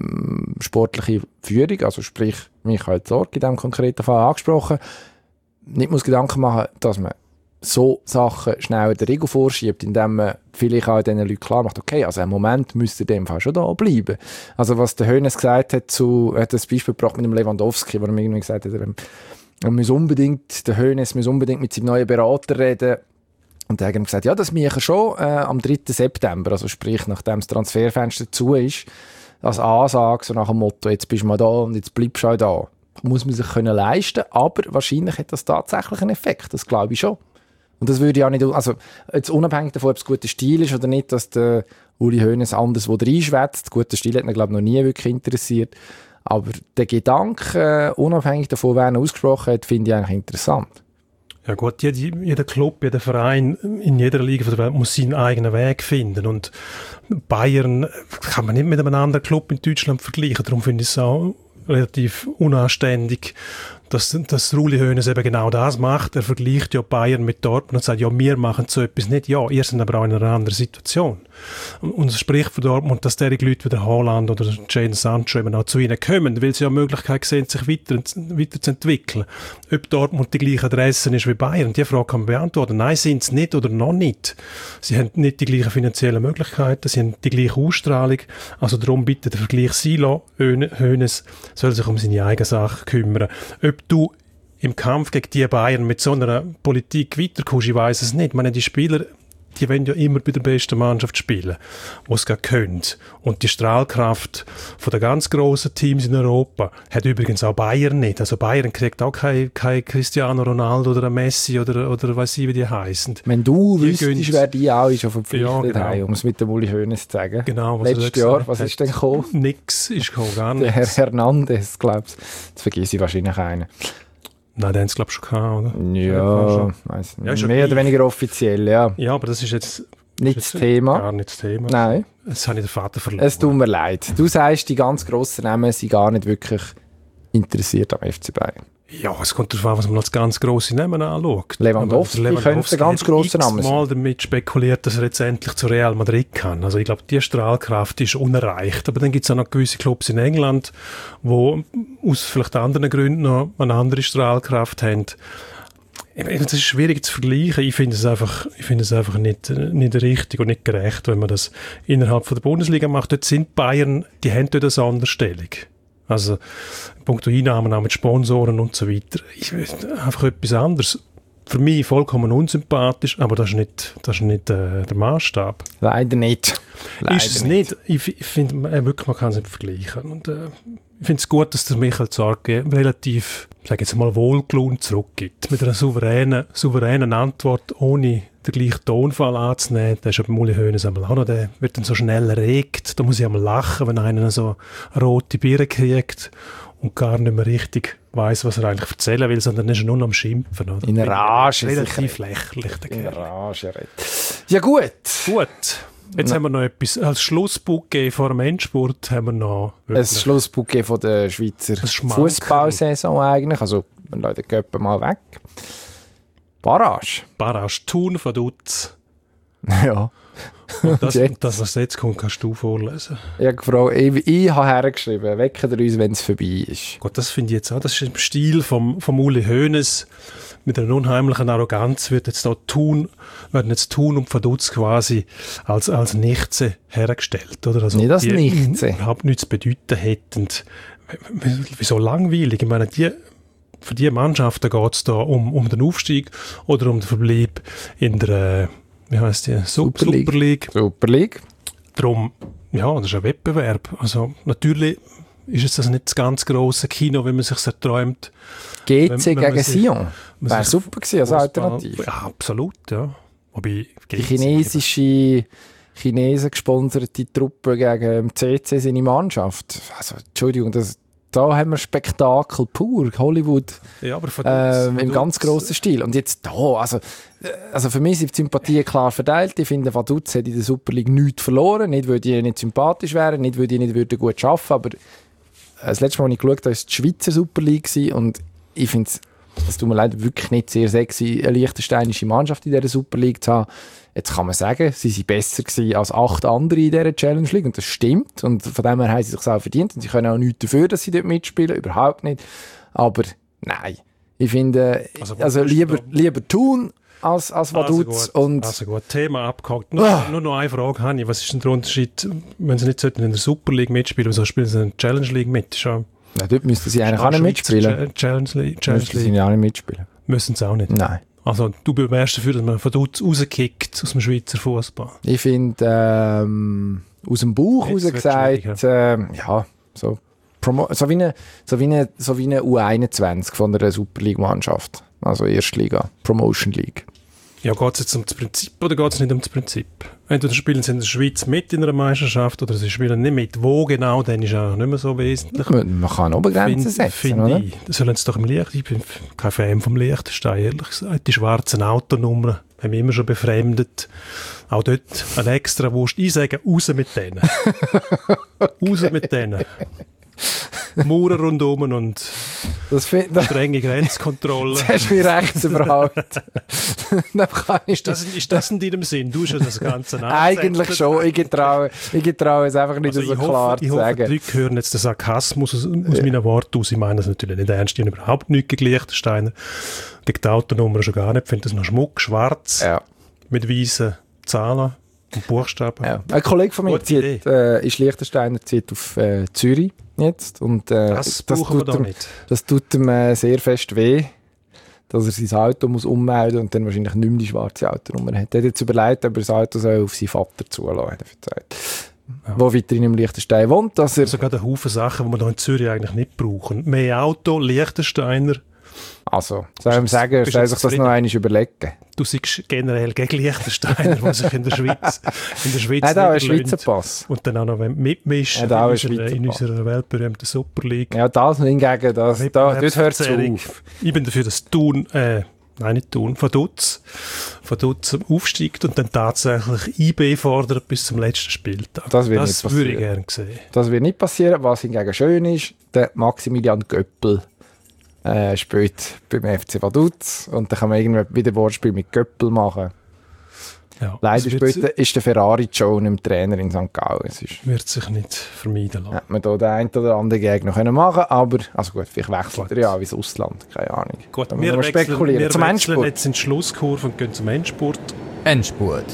sportliche Führung, also sprich Michael Zorc in diesem konkreten Fall angesprochen, nicht muss Gedanken machen, dass man so Sachen schnell in der Regel vorschiebt, indem man vielleicht auch diesen Leuten klar macht, okay, also im Moment müsste in dem Fall schon da bleiben. Also was der Hoeneß gesagt hat, hat das Beispiel gebracht mit dem Lewandowski, wo er mir irgendwie gesagt hat, der Hoeneß muss unbedingt mit seinem neuen Berater reden. Und der hat ihm gesagt, ja, das mache ich schon am 3. September, also sprich, nachdem das Transferfenster zu ist, als Ansage, so nach dem Motto, jetzt bist du mal da und jetzt bleibst du auch da. Muss man sich können leisten, aber wahrscheinlich hat das tatsächlich einen Effekt, das glaube ich schon. Und das würde ich auch nicht, also jetzt unabhängig davon, ob es guter Stil ist oder nicht, dass der Uli Hoeneß anders reinschwätzt. Guter Stil hat ihn, glaube ich, noch nie wirklich interessiert. Aber der Gedanke, unabhängig davon, wer ihn ausgesprochen hat, finde ich eigentlich interessant. Ja gut, jeder Club, jeder Verein in jeder Liga der Welt muss seinen eigenen Weg finden. Und Bayern kann man nicht mit einem anderen Club in Deutschland vergleichen. Darum finde ich es auch relativ unanständig, dass Uli Hoeneß eben genau das macht. Er vergleicht ja Bayern mit Dortmund und sagt, ja, wir machen so etwas nicht. Ja, ihr seid aber auch in einer anderen Situation. Und es spricht von Dortmund, dass derige Leute wie der Haaland oder Jadon Sancho eben auch zu ihnen kommen, weil sie ja Möglichkeit sehen, sich weiterzuentwickeln. Ob Dortmund die gleiche Adresse ist wie Bayern, die Frage kann man beantworten. Nein, sind es nicht oder noch nicht. Sie haben nicht die gleichen finanziellen Möglichkeiten, sie haben die gleiche Ausstrahlung. Also darum bitte den Vergleich sein lassen. Hoeneß soll sich um seine eigene Sache kümmern. Ob du im Kampf gegen die Bayern mit so einer Politik weiterkommst, ich weiss es nicht. Ich meine, die Spieler, die wollen ja immer bei der besten Mannschaft spielen, die es gerade können. Und die Strahlkraft von den ganz grossen Teams in Europa hat übrigens auch Bayern nicht. Also Bayern kriegt auch kein Cristiano Ronaldo oder ein Messi oder weiss ich, wie die heissen. Wenn du wüsstest, wer die auch ist, verpflichtet ja, genau. Um es mit dem Uli Hoeneß zu sagen. Genau, letztes Jahr, was ist denn gekommen? Nix ist gekommen, gar nichts. Der Herr Hernandez, glaubst du. Jetzt vergesse ich wahrscheinlich einen. Nein, den haben sie, glaube ich, schon gehabt, oder? Ja, weiss nicht. Ja, mehr oder weniger offiziell, ja. Ja, aber das ist jetzt nicht das Thema. Gar nicht das Thema. Nein. Das habe ich den Vater verloren. Es tut mir leid. Du sagst, die ganz grossen Namen sind gar nicht wirklich interessiert am FC Bayern. Ja, es kommt darauf an, was man als ganz grosse Namen anschaut. Lewandowski könnte ein ganz grosser Name sein. Mal damit spekuliert, dass er jetzt endlich zu Real Madrid kann. Also ich glaube, die Strahlkraft ist unerreicht. Aber dann gibt es auch noch gewisse Clubs in England, die aus vielleicht anderen Gründen noch eine andere Strahlkraft haben. Es ist schwierig zu vergleichen. Ich finde es einfach nicht richtig und nicht gerecht, wenn man das innerhalb von der Bundesliga macht. Dort sind Bayern, die haben dort eine Sonderstellung. Also, punkto Einnahmen auch mit Sponsoren und so weiter. Einfach etwas anderes. Für mich vollkommen unsympathisch, aber das ist nicht der Maßstab. Leider nicht. Ist es nicht. Ich finde wirklich, man kann es nicht vergleichen. Und ich finde es gut, dass der Michael Zorc relativ, sage jetzt mal, wohlgelaunt zurückgibt. Mit einer souveränen Antwort, ohne den gleichen Tonfall anzunehmen. Da ist Uli Hoeneß einmal auch noch, der wird dann so schnell erregt. Da muss ich einmal lachen, wenn einer so rote Birne kriegt und gar nicht mehr richtig weiss, was er eigentlich erzählen will, sondern ist er nur am Schimpfen. Oder? In Rage. Relativ lächerlich. In Rage. Ja, gut. Jetzt haben wir noch etwas als Schlussbouquet vor dem Endspurt. Haben wir noch ein Schlussbouquet von der Schweizer Fußballsaison eigentlich. Also, wir lassen den Köppen mal weg. Barrage, Thun von Dutz. Ja. Und das, was jetzt kommt, kannst du vorlesen. Ja, Frau, ich habe hergeschrieben, wecken wir uns, wenn es vorbei ist. Gut, das finde ich jetzt auch, das ist im Stil vom Uli Hoeneß. Mit einer unheimlichen Arroganz werden jetzt Thun und Vaduz quasi als Nichtse hergestellt. Oder? Also nicht als Nichtse. Überhaupt nichts zu bedeuten hätten. Wieso langweilig? Ich meine, für die Mannschaften geht es da um den Aufstieg oder um den Verbleib in der wie heisst die? Super League. Super League. Darum, ja, das ist ein Wettbewerb. Also natürlich ist jetzt das nicht das ganz grosse Kino, wie man sich erträumt? GC gegen Sion. Wäre super gewesen als Alternative. Ja, absolut, ja. Wobei, die chinesische Chinesen gesponserte Truppe gegen CC seine Mannschaft. Also, Entschuldigung, da haben wir Spektakel pur, Hollywood, ja, aber im ganz grossen Stil. Und jetzt da, also für mich sind die Sympathien klar verteilt. Ich finde, Vaduz hat in der Super League nichts verloren. Nicht, weil die nicht sympathisch wären, nicht, weil die nicht gut arbeiten würden, aber das letzte Mal, als ich geschaut habe, war die Schweizer Super League und ich finde es tut mir leid, wirklich nicht sehr sexy, eine liechtensteinische Mannschaft in dieser Super League zu haben. Jetzt kann man sagen, sie waren besser gewesen als 8 andere in dieser Challenge League und das stimmt und von dem her haben sie sich auch verdient und sie können auch nichts dafür, dass sie dort mitspielen, überhaupt nicht. Aber nein, ich finde, also lieber tun als Vaduz. Also gut, Thema abgehakt. Nur noch eine Frage habe ich, was ist denn der Unterschied, wenn sie nicht in der Super League mitspielen, wieso spielen sie in der Challenge League mit? Ja, dort müssten sie eigentlich auch nicht mitspielen. Challenge League. Sie auch nicht mitspielen. Müssen sie auch nicht? Nein. Also du bewährst dafür, dass man Vaduz rauskickt aus dem Schweizer Fußball. Ich finde, aus dem Bauch raus gesagt, ja, so wie eine U21 von der Super League-Mannschaft. Also Erstliga, Promotion League. Ja, geht es jetzt um das Prinzip oder geht es nicht um das Prinzip? Entweder spielen sie in der Schweiz mit in einer Meisterschaft oder sie spielen nicht mit. Wo genau, dann ist auch nicht mehr so wesentlich. Man kann Obergrenzen setzen, oder? Das sollen sie doch im Licht. Ich bin kein Fan vom Liechtenstein, ehrlich gesagt. Die schwarzen Autonummern haben mich immer schon befremdet. Auch dort ein extra Wurst. Ich sage, raus mit denen. Raus mit denen. Mauern rundum und strenge Grenzkontrolle. Das hast du mich recht überhaupt. Ist das in deinem Sinn? Du hast ja das Ganze eigentlich schon. Ich getraue es einfach nicht so klar zu sagen. Die Leute hören jetzt den Sarkasmus aus meinen Worten aus. Ich meine das natürlich nicht ernst. Ich habe überhaupt nichts gegen Liechtensteiner. Gegen die Autonummer schon gar nicht. Ich finde das noch Schmuck, schwarz, mit weißen Zahlen und Buchstaben. Ja. Ein Kollege von mir ist Liechtensteiner, zieht auf Zürich jetzt. Und, das tut ihm sehr fest weh, dass er sein Auto muss ummelden und dann wahrscheinlich nicht mehr die schwarze Autonummer hat. Er hat jetzt überlegt, ob er das Auto soll auf seinen Vater zulassen soll, der weiterhin im Liechtenstein wohnt. Dass er sogar ein Haufen Sachen, die wir hier in Zürich eigentlich nicht brauchen. Mehr Auto, Liechtensteiner. Also, soll ich ihm sagen, soll sich das noch einmal überlegen? Du siehst generell gegen Liechtensteiner, die sich in der Schweiz hat auch einen Schweizer Pass. Und dann auch noch mitmischen in unserer weltberühmten Super League. Ja, das hingegen, das hört es auf. Ich bin dafür, dass Vaduz aufsteigt und dann tatsächlich IB fordert bis zum letzten Spieltag. Das würde ich gerne sehen. Das wird nicht passieren. Was hingegen schön ist, der Maximilian Göppel spielt beim FC Vaduz und dann kann man irgendwie wieder Wortspiel mit Göppel machen. Ja, leider ist der Ferrari Joe nicht Trainer in St. Gallen. Wird sich nicht vermeiden lassen. Hätte man da den einen oder anderen Gegner noch machen können, aber also gut, vielleicht wechselt er ja auch ins Ausland, keine Ahnung. Gut, wir wechseln jetzt in die Schlusskurve und gehen zum Endspurt. Endspurt.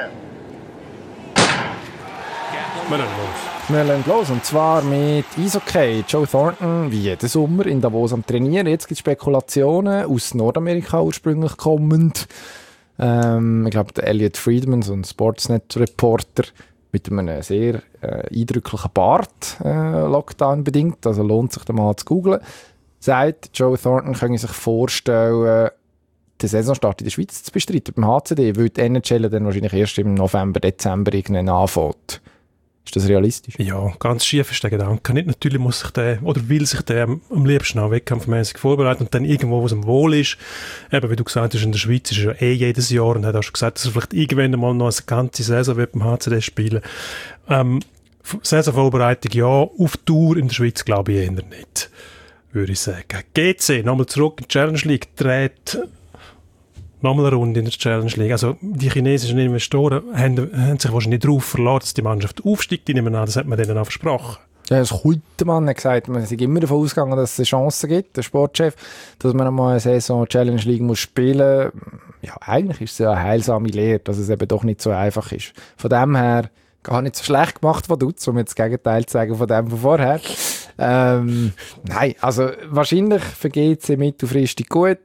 Wir legen los, und zwar mit Eishockey. Joe Thornton, wie jeden Sommer, in Davos am Trainieren. Jetzt gibt es Spekulationen, aus Nordamerika ursprünglich kommend. Ich glaube, der Elliot Friedman, so ein Sportsnet-Reporter, mit einem sehr eindrücklichen Bart, Lockdown bedingt, also lohnt sich da mal zu googlen, sagt, Joe Thornton könne sich vorstellen, den Saisonstart in der Schweiz zu bestreiten beim HCD, weil die NHL dann wahrscheinlich erst im November, Dezember irgendwann anfängt. Ist das realistisch? Ja, ganz schief ist der Gedanke. Nicht natürlich muss sich der, oder will sich der am liebsten auch wettkampfmäßig vorbereiten und dann irgendwo, wo es ihm wohl ist. Eben, wie du gesagt hast, in der Schweiz ist er ja jedes Jahr und hat auch schon gesagt, dass er vielleicht irgendwann mal noch eine ganze Saison wird beim HCD spielen. Saisonvorbereitung ja, auf Tour in der Schweiz glaube ich eher nicht, würde ich sagen. GC, nochmal zurück in die Challenge League, dreht nochmal eine Runde in der Challenge League. Also die chinesischen Investoren haben sich wahrscheinlich darauf verlassen, dass die Mannschaft aufsteigt. Ich nehme an, das hat man denen auch versprochen. Ja, das Kultmann hat gesagt, man ist immer davon ausgegangen, dass es eine Chance gibt, der Sportchef, dass man einmal eine Saison Challenge League muss spielen. Ja, eigentlich ist es ja eine heilsame Lehre, dass es eben doch nicht so einfach ist. Von dem her gar nicht so schlecht gemacht, was du, um jetzt das Gegenteil zu sagen von dem von vorher. Nein, also wahrscheinlich für GC mittelfristig gut.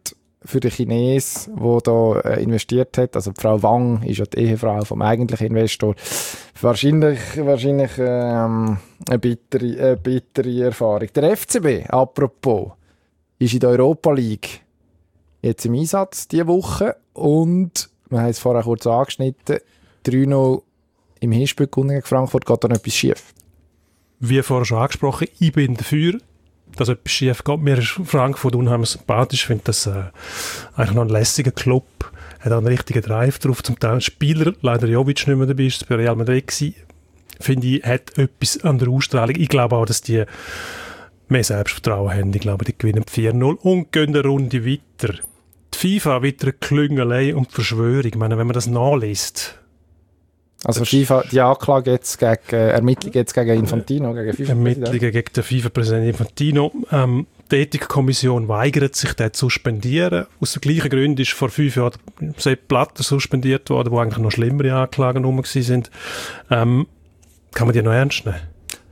für den Chinesen, der da investiert hat. Also die Frau Wang ist ja die Ehefrau vom eigentlichen Investor. Wahrscheinlich eine bittere Erfahrung. Der FCB, apropos, ist in der Europa League jetzt im Einsatz diese Woche und wir haben es vorher kurz angeschnitten, 3-0 im Hinspiel gegen Frankfurt, geht da noch etwas schief? Wie vorher schon angesprochen, ich bin dafür, dass etwas schief geht. Mir ist Frankfurt unheimlich sympathisch. Ich finde das eigentlich noch ein lässiger Club. Hat auch einen richtigen Drive drauf. Zum Teil Spieler, leider Jovic nicht mehr dabei, ist bei Real Madrid gewesen. Finde ich, hat etwas an der Ausstrahlung. Ich glaube auch, dass die mehr Selbstvertrauen haben. Ich glaube, die gewinnen 4-0 und gehen eine Runde weiter. Die FIFA wieder eine Klüngelei und Verschwörung. Ich meine, wenn man das nachliest. Also FIFA, die Anklage jetzt gegen Ermittlungen jetzt gegen Infantino, gegen FIFA. Ermittlungen gegen den FIFA-Präsidenten Infantino. Die Ethikkommission weigert sich, den zu suspendieren. Aus den gleichen Gründen ist vor 5 Jahren Sepp Blatter suspendiert worden, wo eigentlich noch schlimmere Anklagen rum waren. Kann man die noch ernst nehmen?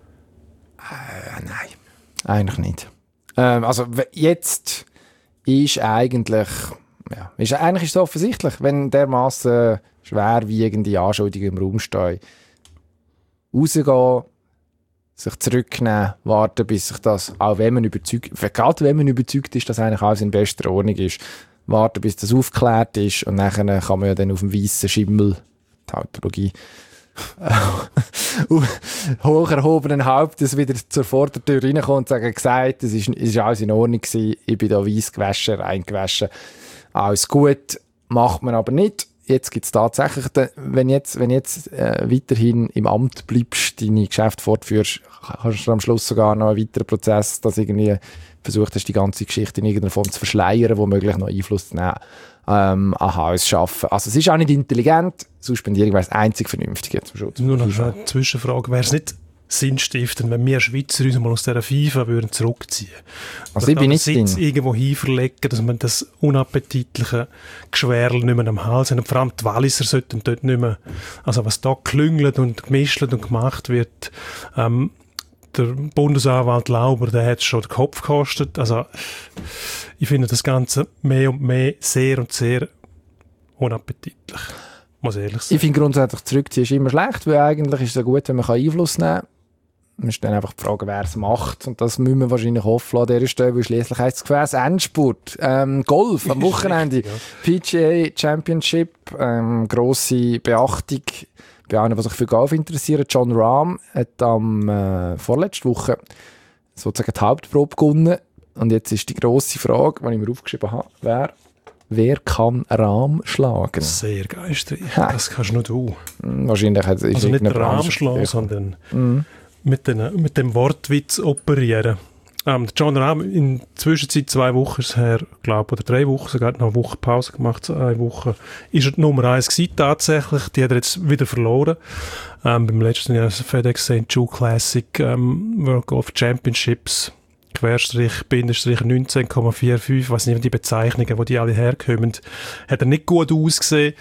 Nein, eigentlich nicht. Also jetzt ist eigentlich ist es offensichtlich, wenn dermaßen schwerwiegende Anschuldigungen im Raum stehen, rausgehen, sich zurücknehmen, warten, bis sich das, auch wenn man überzeugt ist, dass eigentlich alles in bester Ordnung ist, warten, bis das aufgeklärt ist und nachher kann man ja dann auf dem weißen Schimmel, die Tautologie, hoch erhobenen Hauptes wieder zur Vordertür reinkommen und sagen, gesagt, es ist alles in Ordnung gewesen, ich bin da weiss gewaschen, rein gewaschen, alles gut, macht man aber nicht. Jetzt gibt es tatsächlich, wenn jetzt weiterhin im Amt bleibst, deine Geschäfte fortführst, kannst du am Schluss sogar noch einen weiteren Prozess, dass irgendwie versucht hast, die ganze Geschichte in irgendeiner Form zu verschleiern, womöglich noch Einfluss zu nehmen, an Haus schaffen. Also es ist auch nicht intelligent, Suspendierung wäre das einzig Vernünftige zum Schutz. Nur noch eine Zwischenfrage, wäre es nicht sinnstiftend, wenn wir Schweizer uns mal aus dieser FIFA würden zurückziehen. Also ich bin nicht drin. Irgendwo hinverlegen, dass man das unappetitliche Geschwärl nicht mehr am Hals hat. Und vor allem die Walliser sollten dort nicht mehr, also was da klüngelt und gemischt und gemacht wird, der Bundesanwalt Lauber, der hat schon den Kopf gekostet. Also ich finde das Ganze mehr und mehr sehr und sehr unappetitlich. Muss ehrlich sein. Ich finde grundsätzlich zurückziehen ist immer schlecht, weil eigentlich ist es ja gut, wenn man Einfluss nehmen kann. Man ist dann einfach die Frage, wer es macht. Und das müssen wir wahrscheinlich hoffen an dieser Stelle, weil schliesslich heisst es Gefäß Endspurt. Golf am Wochenende. PGA Championship, grosse Beachtung bei einem, der sich für Golf interessiert. Jon Rahm hat am vorletzte Woche sozusagen die Hauptprobe gewonnen. Und jetzt ist die grosse Frage, die ich mir aufgeschrieben habe, wer kann Rahm schlagen? Sehr geistreich. Das kannst nur du. Wahrscheinlich ist also nicht Rahm schlagen, sondern mit dem Wortwitz operieren. Jon Rahm in der Zwischenzeit 2 Wochen ist her, glaube oder 3 Wochen, sogar noch eine Woche Pause gemacht, 1 Woche, ist er die Nummer 1 gewesen, tatsächlich. Die hat er jetzt wieder verloren. Beim letzten Jahr FedEx St. Jude Classic World Golf Championships Querstrich, Bindestrich 19,45, ich weiss nicht, die Bezeichnungen, wo die alle herkommen, hat er nicht gut ausgesehen.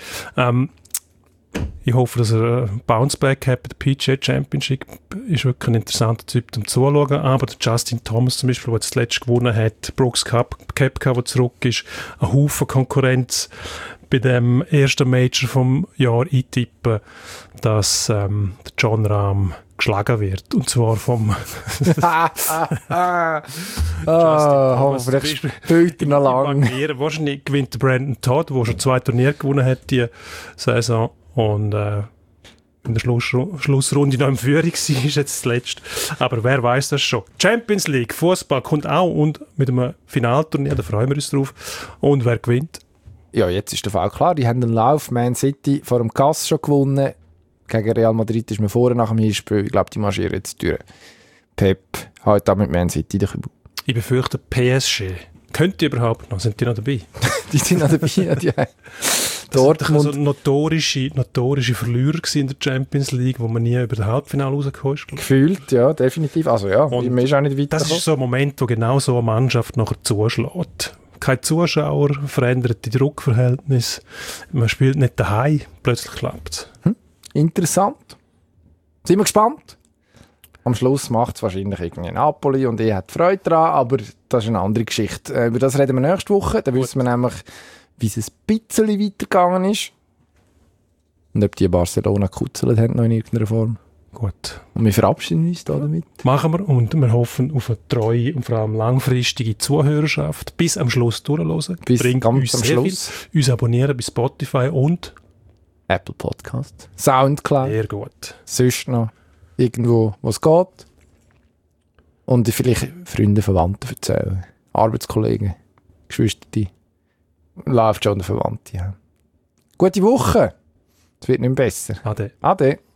Ich hoffe, dass er ein Bounceback hat bei der PGA Championship. Ist wirklich ein interessanter Typ zum Zuschauen. Aber der Justin Thomas zum Beispiel, der jetzt zuletzt gewonnen hat, Brooks Koepka, der zurück ist, ein Haufen Konkurrenz bei dem ersten Major vom Jahr eintippen, dass der Jon Rahm geschlagen wird. Und zwar vom hoffentlich spielt er noch lang. Wahrscheinlich gewinnt der Brandon Todd, der schon 2 Turniere gewonnen hat die Saison und in der Schlussrunde noch in Führung war, ist jetzt das Letzte. Aber wer weiß das schon. Champions League, Fußball kommt auch und mit einem Finalturnier, da freuen wir uns drauf. Und wer gewinnt? Ja, jetzt ist der Fall klar. Die haben den Lauf. Man City vor dem Kass schon gewonnen. Gegen Real Madrid ist man vorher nach dem Hinspiel. Ich glaube, die marschieren jetzt durch. Pep heute auch mit Man City. Ich befürchte PSG. Könnt ihr überhaupt noch? Sind die noch dabei? Die sind noch dabei, ja. Dortmund. Das waren notorische Verlierer in der Champions League, wo man nie über das Halbfinale rausgekommen ist. Gefühlt, ja, definitiv. Also ja, und man ist auch nicht weiter. Das ist so ein Moment, wo genau so eine Mannschaft nachher zuschlägt. Kein Zuschauer, veränderte Druckverhältnisse. Man spielt nicht daheim, plötzlich klappt es. Interessant. Sind wir gespannt? Am Schluss macht es wahrscheinlich irgendwie Napoli und ich habe Freude daran, aber das ist eine andere Geschichte. Über das reden wir nächste Woche. Dann wissen wir nämlich, wie es ein bisschen weitergegangen ist. Und ob die Barcelona gekuzelt haben noch in irgendeiner Form. Gut. Und wir verabschieden uns da damit. Machen wir und wir hoffen auf eine treue und vor allem langfristige Zuhörerschaft. Bis am Schluss durchhören. Bis Bringt ganz uns am sehr Schluss. Viel. Uns abonnieren bei Spotify und Apple Podcast. Soundcloud. sehr gut. Sonst noch irgendwo, wo es geht. Und vielleicht Freunde, Verwandte erzählen. Arbeitskollegen, Geschwister, läuft schon der Verwandte. Ja. Gute Woche. Es wird nicht mehr besser. Ade. Ade.